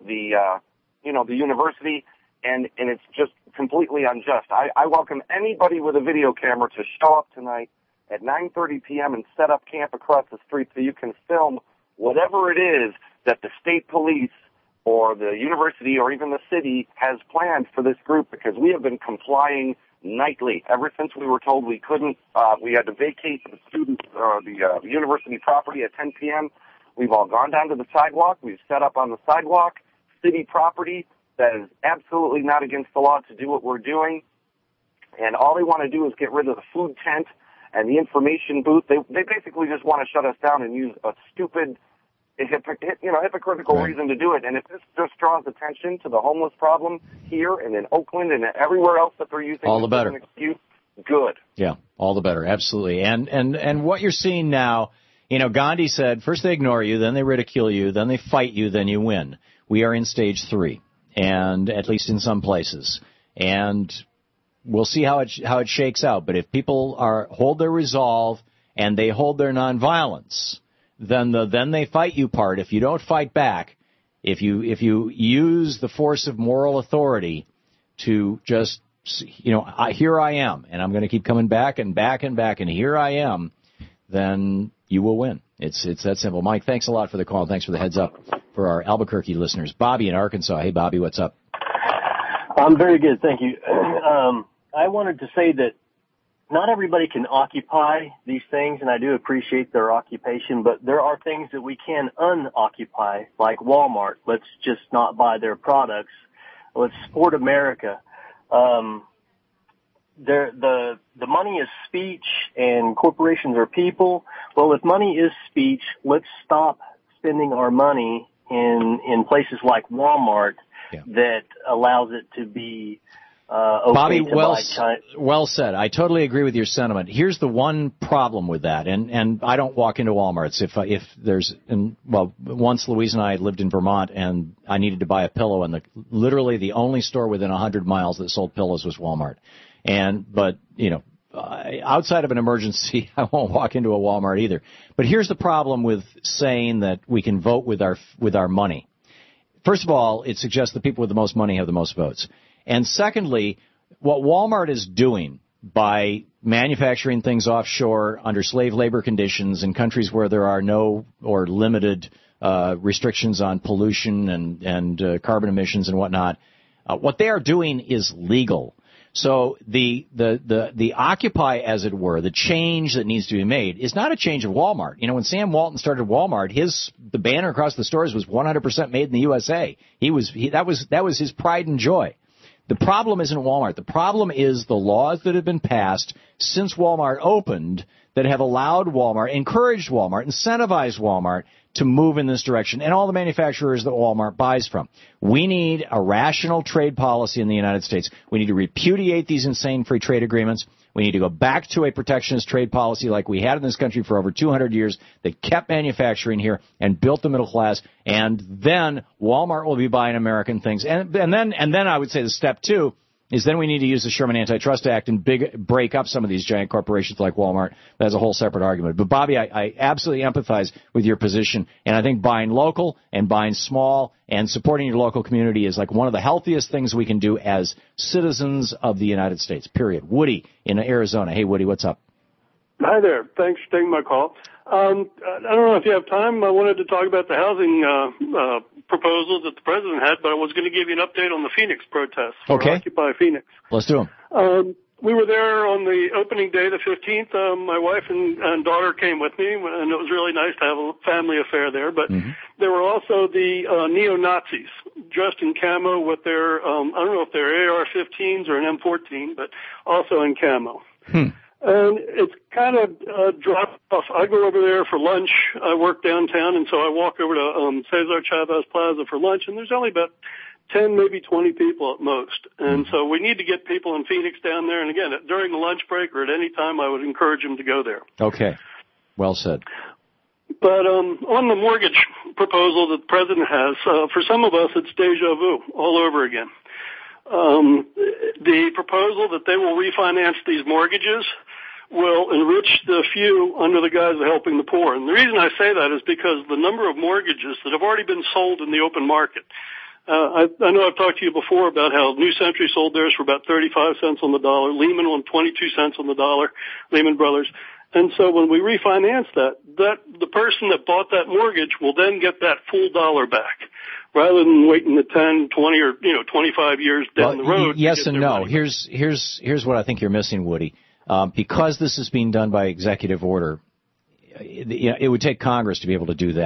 university, and it's just completely unjust. I welcome anybody with a video camera to show up tonight at 9:30 p.m. and set up camp across the street so you can film whatever it is that the state police or the university or even the city has planned for this group, because we have been complying nightly ever since we were told we couldn't. We had to vacate the university property at 10 p.m. We've all gone down to the sidewalk. We've set up on the sidewalk, city property that is absolutely not against the law to do what we're doing. And all they want to do is get rid of the food tent and the information booth. They basically just want to shut us down and use a stupid, hypocritical reason to do it. And if this just draws attention to the homeless problem here and in Oakland and everywhere else that they're using all the as better. an excuse, good. Yeah, all the better. Absolutely. And what you're seeing now, Gandhi said, first they ignore you, then they ridicule you, then they fight you, then you win. We are in stage 3, and at least in some places. And we'll see how it shakes out. But if people hold their resolve and they hold their nonviolence, then they fight you part. If you don't fight back, if you use the force of moral authority to just, here I am, and I'm going to keep coming back and back and back, and here I am, then you will win. It's that simple. Mike, thanks a lot for the call. Thanks for the heads up for our Albuquerque listeners. Bobby in Arkansas. Hey, Bobby, what's up? I'm very good, thank you. I wanted to say that not everybody can occupy these things, and I do appreciate their occupation, but there are things that we can unoccupy, like Walmart. Let's just not buy their products. Let's support America. The money is speech, and corporations are people. Well, if money is speech, let's stop spending our money in places like Walmart that allows it to be okay. Bobby, to well said. I totally agree with your sentiment. Here's the one problem with that, and I don't walk into Walmarts if there's once Louise and I lived in Vermont, and I needed to buy a pillow, and literally the only store within 100 miles that sold pillows was Walmart. But outside of an emergency, I won't walk into a Walmart either. But here's the problem with saying that we can vote with our money. First of all, it suggests the people with the most money have the most votes. And secondly, what Walmart is doing by manufacturing things offshore under slave labor conditions in countries where there are no or limited restrictions on pollution and carbon emissions and whatnot, what they are doing is legal. So the Occupy, as it were, the change that needs to be made is not a change of Walmart. When Sam Walton started Walmart, the banner across the stores was 100% made in the USA. That was his pride and joy. The problem isn't Walmart. The problem is the laws that have been passed since Walmart opened that have allowed Walmart, encouraged Walmart, incentivized Walmart to move in this direction, and all the manufacturers that Walmart buys from. We need a rational trade policy in the United States. We need to repudiate these insane free trade agreements. We need to go back to a protectionist trade policy like we had in this country for over 200 years that kept manufacturing here and built the middle class, and then Walmart will be buying American things. And then I would say the step 2 is then we need to use the Sherman Antitrust Act and break up some of these giant corporations like Walmart. That's a whole separate argument. But, Bobby, I absolutely empathize with your position, and I think buying local and buying small and supporting your local community is like one of the healthiest things we can do as citizens of the United States, period. Woody in Arizona. Hey, Woody, what's up? Hi there. Thanks for taking my call. I don't know if you have time. I wanted to talk about the housing proposal that the president had, but I was going to give you an update on the Phoenix protests for Occupy Phoenix. Let's do them. We were there on the opening day, the 15th. My wife and daughter came with me, and it was really nice to have a family affair there. But there were also the neo-Nazis dressed in camo with their, I don't know if they're AR-15s or an M14, but also in camo. And it's kind of dropped off. I go over there for lunch. I work downtown, and so I walk over to Cesar Chavez Plaza for lunch, and there's only about 10, maybe 20 people at most. And so we need to get people in Phoenix down there. And again, during the lunch break or at any time, I would encourage them to go there. Okay. Well said. But on the mortgage proposal that the president has, for some of us, it's deja vu all over again. The proposal that they will refinance these mortgages will enrich the few under the guise of helping the poor. And the reason I say that is because the number of mortgages that have already been sold in the open market. I know I've talked to you before about how New Century sold theirs for about 35 cents on the dollar, Lehman on 22 cents on the dollar, Lehman Brothers. And so when we refinance that the person that bought that mortgage will then get that full dollar back, rather than waiting the 10, 20, or 25 years down the road. Yes and no. Here's what I think you're missing, Woody. Because this is being done by executive order, it would take Congress to be able to do that.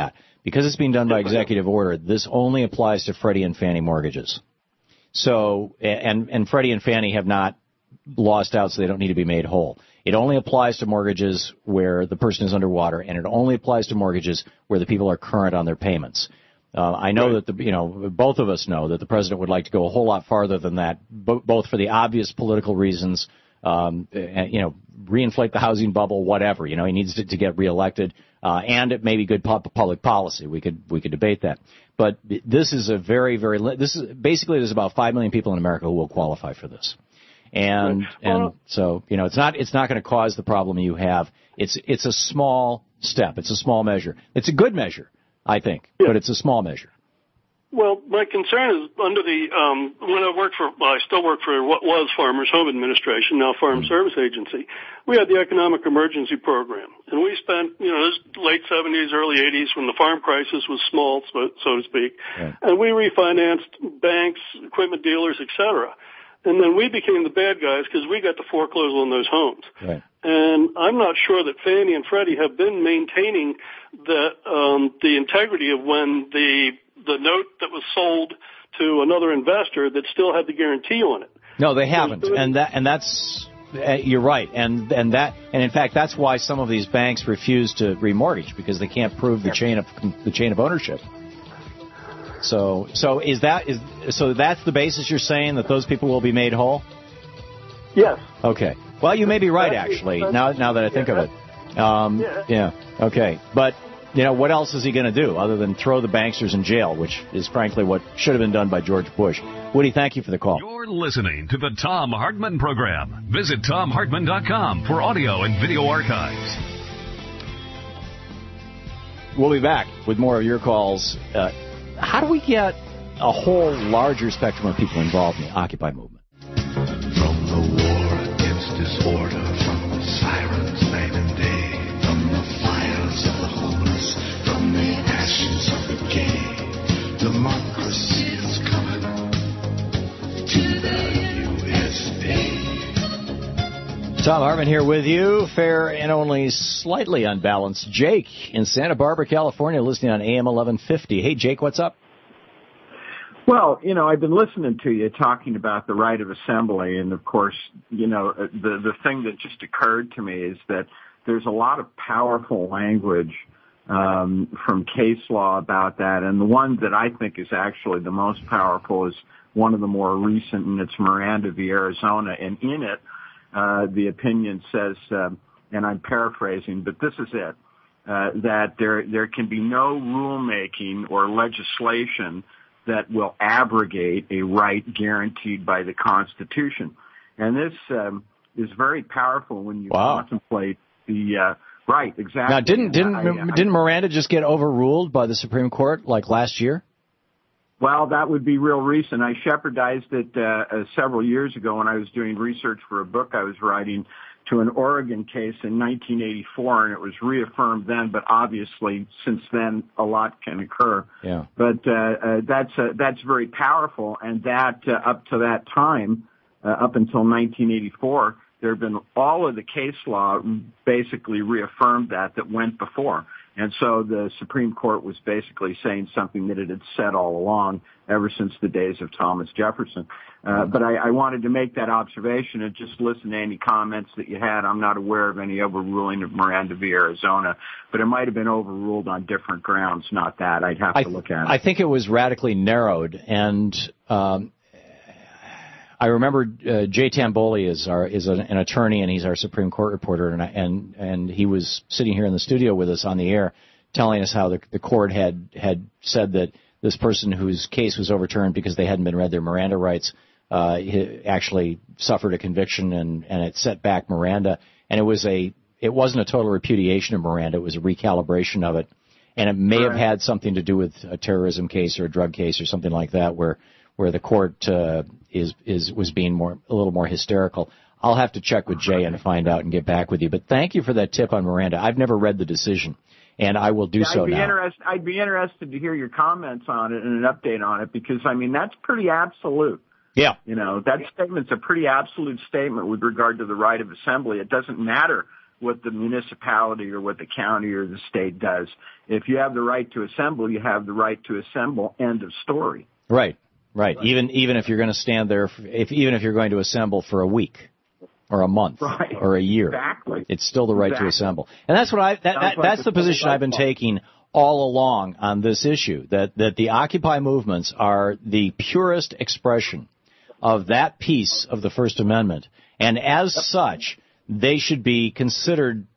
because it's being done by executive order, this only applies to Freddie and Fannie mortgages. So, and Freddie and Fannie have not lost out, so they don't need to be made whole. It only applies to mortgages where the person is underwater, and it only applies to mortgages where the people are current on their payments. I know that both of us know that the president would like to go a whole lot farther than that, both for the obvious political reasons, reinflate the housing bubble, whatever. He needs to get reelected, and it may be good public policy. We could debate that. But this is a there's about 5 million people in America who will qualify for this. And so, it's not going to cause the problem you have. It's a small step. It's a small measure. It's a good measure, I think, but it's a small measure. Well, my concern is under the, when I still work for what was Farmers Home Administration, now Farm Service Agency, we had the Economic Emergency Program. And we spent, this late 70s, early 80s when the farm crisis was small, so to speak. Right. And we refinanced banks, equipment dealers, et cetera. And then we became the bad guys because we got to foreclose on those homes. Right. And I'm not sure that Fannie and Freddie have been maintaining the integrity of when the note that was sold to another investor that still had the guarantee on it. No, they haven't, and that's you're right, and in fact that's why some of these banks refuse to remortgage, because they can't prove the chain of ownership. So that's the basis you're saying, that those people will be made whole? Yes. Okay. Well, you may be right, actually. Now that I think of it. Yeah. Okay. But what else is he going to do other than throw the banksters in jail, which is frankly what should have been done by George Bush? Woody, thank you for the call. You're listening to the Thom Hartmann Program. Visit ThomHartmann.com for audio and video archives. We'll be back with more of your calls. How do we get a whole larger spectrum of people involved in the Occupy movement? From the war against disorder, from the sirens night and day, from the fires of the homeless, from the ashes of the gay, democracy is coming to the USA. Thom Hartmann here with you, fair and only slightly unbalanced. Jake in Santa Barbara, California, listening on AM 1150. Hey, Jake, what's up? Well, I've been listening to you talking about the right of assembly, and of course, the thing that just occurred to me is that there's a lot of powerful language from case law about that, and the one that I think is actually the most powerful is one of the more recent, and it's Miranda v. Arizona, and in it, the opinion says, and I'm paraphrasing, but this is it, that there can be no rulemaking or legislation that will abrogate a right guaranteed by the Constitution. And this is very powerful when you contemplate the right, exactly. Now, didn't Miranda just get overruled by the Supreme Court like last year? Well, that would be real recent. I shepherdized it several years ago when I was doing research for a book I was writing to an Oregon case in 1984, and it was reaffirmed then, but obviously since then a lot can occur. Yeah. But that's very powerful, and that up to that time, up until 1984, there have been all of the case law basically reaffirmed that went before. And so the Supreme Court was basically saying something that it had said all along ever since the days of Thomas Jefferson. But I wanted to make that observation and just listen to any comments that you had. I'm not aware of any overruling of Miranda v. Arizona, but it might have been overruled on different grounds, not that. I'd have to look at it. I think it was radically narrowed, and I remember Jay Tamboli is an attorney, and he's our Supreme Court reporter, and he was sitting here in the studio with us on the air, telling us how the court had said that this person whose case was overturned because they hadn't been read their Miranda rights actually suffered a conviction, and it set back Miranda, and it wasn't a total repudiation of Miranda, it was a recalibration of it, and it may have had something to do with a terrorism case or a drug case or something like that, where the court was being a little more hysterical. I'll have to check with Jay and find out and get back with you. But thank you for that tip on Miranda. I've never read the decision, and I will do so now. I'd be interested to hear your comments on it and an update on it, because that's pretty absolute. Yeah. That statement's a pretty absolute statement with regard to the right of assembly. It doesn't matter what the municipality or what the county or the state does. If you have the right to assemble, you have the right to assemble. End of story. Right. Even if you're going to stand there, even if you're going to assemble for a week or a month or a year, it's still the right to assemble. And that's what that's the position I've been taking all along on this issue, that the Occupy movements are the purest expression of that piece of the First Amendment, and as such, they should be considered,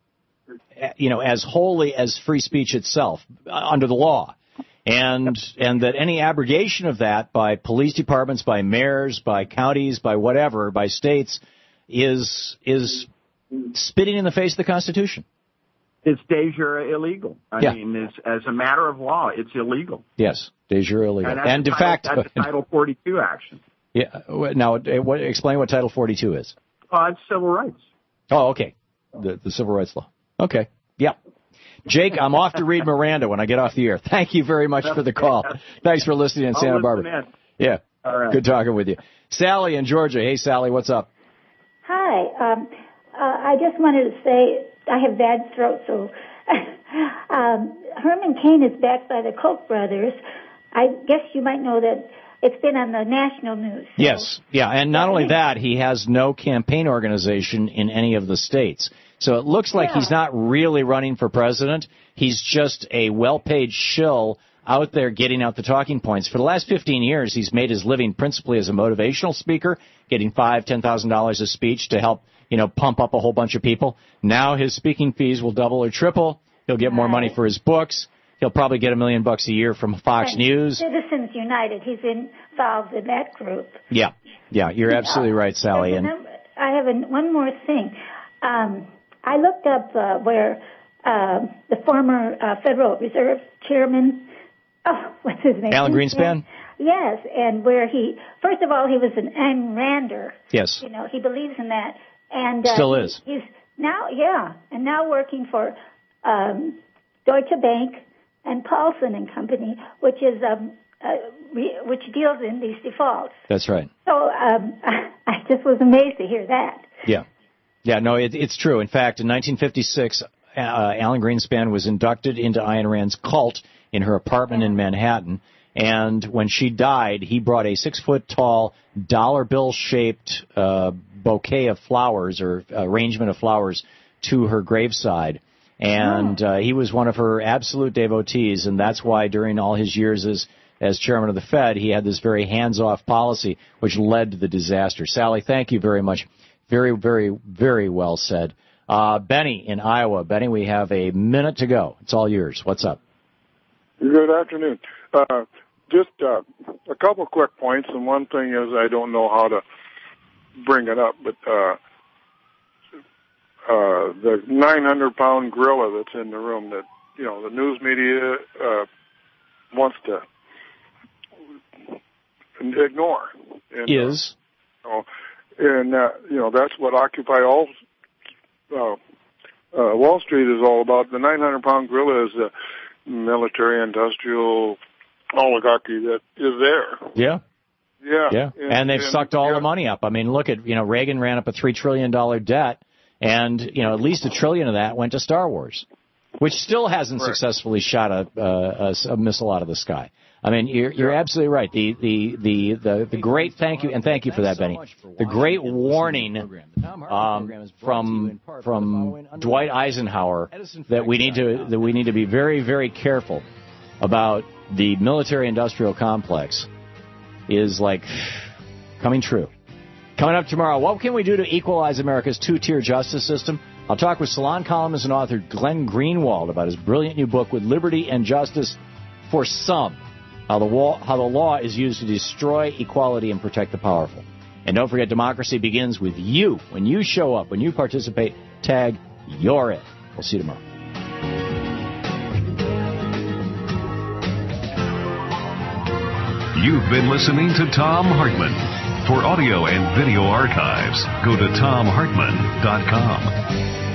as wholly as free speech itself under the law, and that any abrogation of that by police departments, by mayors, by counties, by whatever, by states, is spitting in the face of the Constitution. It's de jure illegal. I mean, as a matter of law, it's illegal. Yes, de jure illegal, and de facto. That's Title 42 action. Yeah. Now, explain what Title 42 is. It's civil rights. Oh, okay. The civil rights law. Okay. Yeah. Jake, I'm off to read Miranda when I get off the air. Thank you very much for the call. Thanks for listening in Santa Barbara. Yeah. All right. Good talking with you. Sally in Georgia. Hey, Sally, what's up? Hi. I just wanted to say I have bad throat, so Herman Cain is backed by the Koch brothers. I guess you might know that it's been on the national news. So. Yes. Yeah. And not only that, he has no campaign organization in any of the states. So it looks like he's not really running for president. He's just a well-paid shill out there getting out the talking points. For the last 15 years, he's made his living principally as a motivational speaker, getting $5,000, $10,000 a speech to help, pump up a whole bunch of people. Now his speaking fees will double or triple. He'll get more money for his books. He'll probably get $1 million a year from Fox News. Citizens United, he's involved in that group. Yeah, you're absolutely right, Sally. And I have one more thing. I looked up where the former Federal Reserve Chairman, what's his name? Alan Greenspan? Yes, and where first of all, he was an Ayn Rander. Yes. He believes in that. And still is. He's now working for Deutsche Bank and Paulson and Company, which is which deals in these defaults. That's right. So I just was amazed to hear that. Yeah, no, it's true. In fact, in 1956, Alan Greenspan was inducted into Ayn Rand's cult in her apartment in Manhattan. And when she died, he brought a 6-foot-tall, dollar bill-shaped bouquet of flowers or arrangement of flowers to her graveside. And he was one of her absolute devotees, and that's why during all his years as chairman of the Fed, he had this very hands-off policy, which led to the disaster. Sally, thank you very much. Very, very, very well said. Benny in Iowa. Benny, we have a minute to go. It's all yours. What's up? Good afternoon. Just a couple of quick points, and one thing is I don't know how to bring it up, but the 900-pound gorilla that's in the room that, the news media wants to ignore. And, is? That's what Occupy Wall Street is all about. The 900-pound gorilla is the military-industrial oligarchy that is there. Yeah. Yeah. And they've sucked all the money up. I mean, look at, Reagan ran up a $3 trillion debt, and, at least $1 trillion of that went to Star Wars, which still hasn't successfully shot a missile out of the sky. I mean, you're absolutely right. The great thank you, and thank you for that, Benny. The great warning from Dwight Eisenhower that we need to be very, very careful about the military-industrial complex is like coming true. Coming up tomorrow, what can we do to equalize America's two-tier justice system? I'll talk with Salon columnist and author Glenn Greenwald about his brilliant new book, With Liberty and Justice for Some, how the law is used to destroy equality and protect the powerful. And don't forget, democracy begins with you. When you show up, when you participate, tag you're it. We'll see you tomorrow. You've been listening to Thom Hartmann. For audio and video archives, go to thomhartmann.com.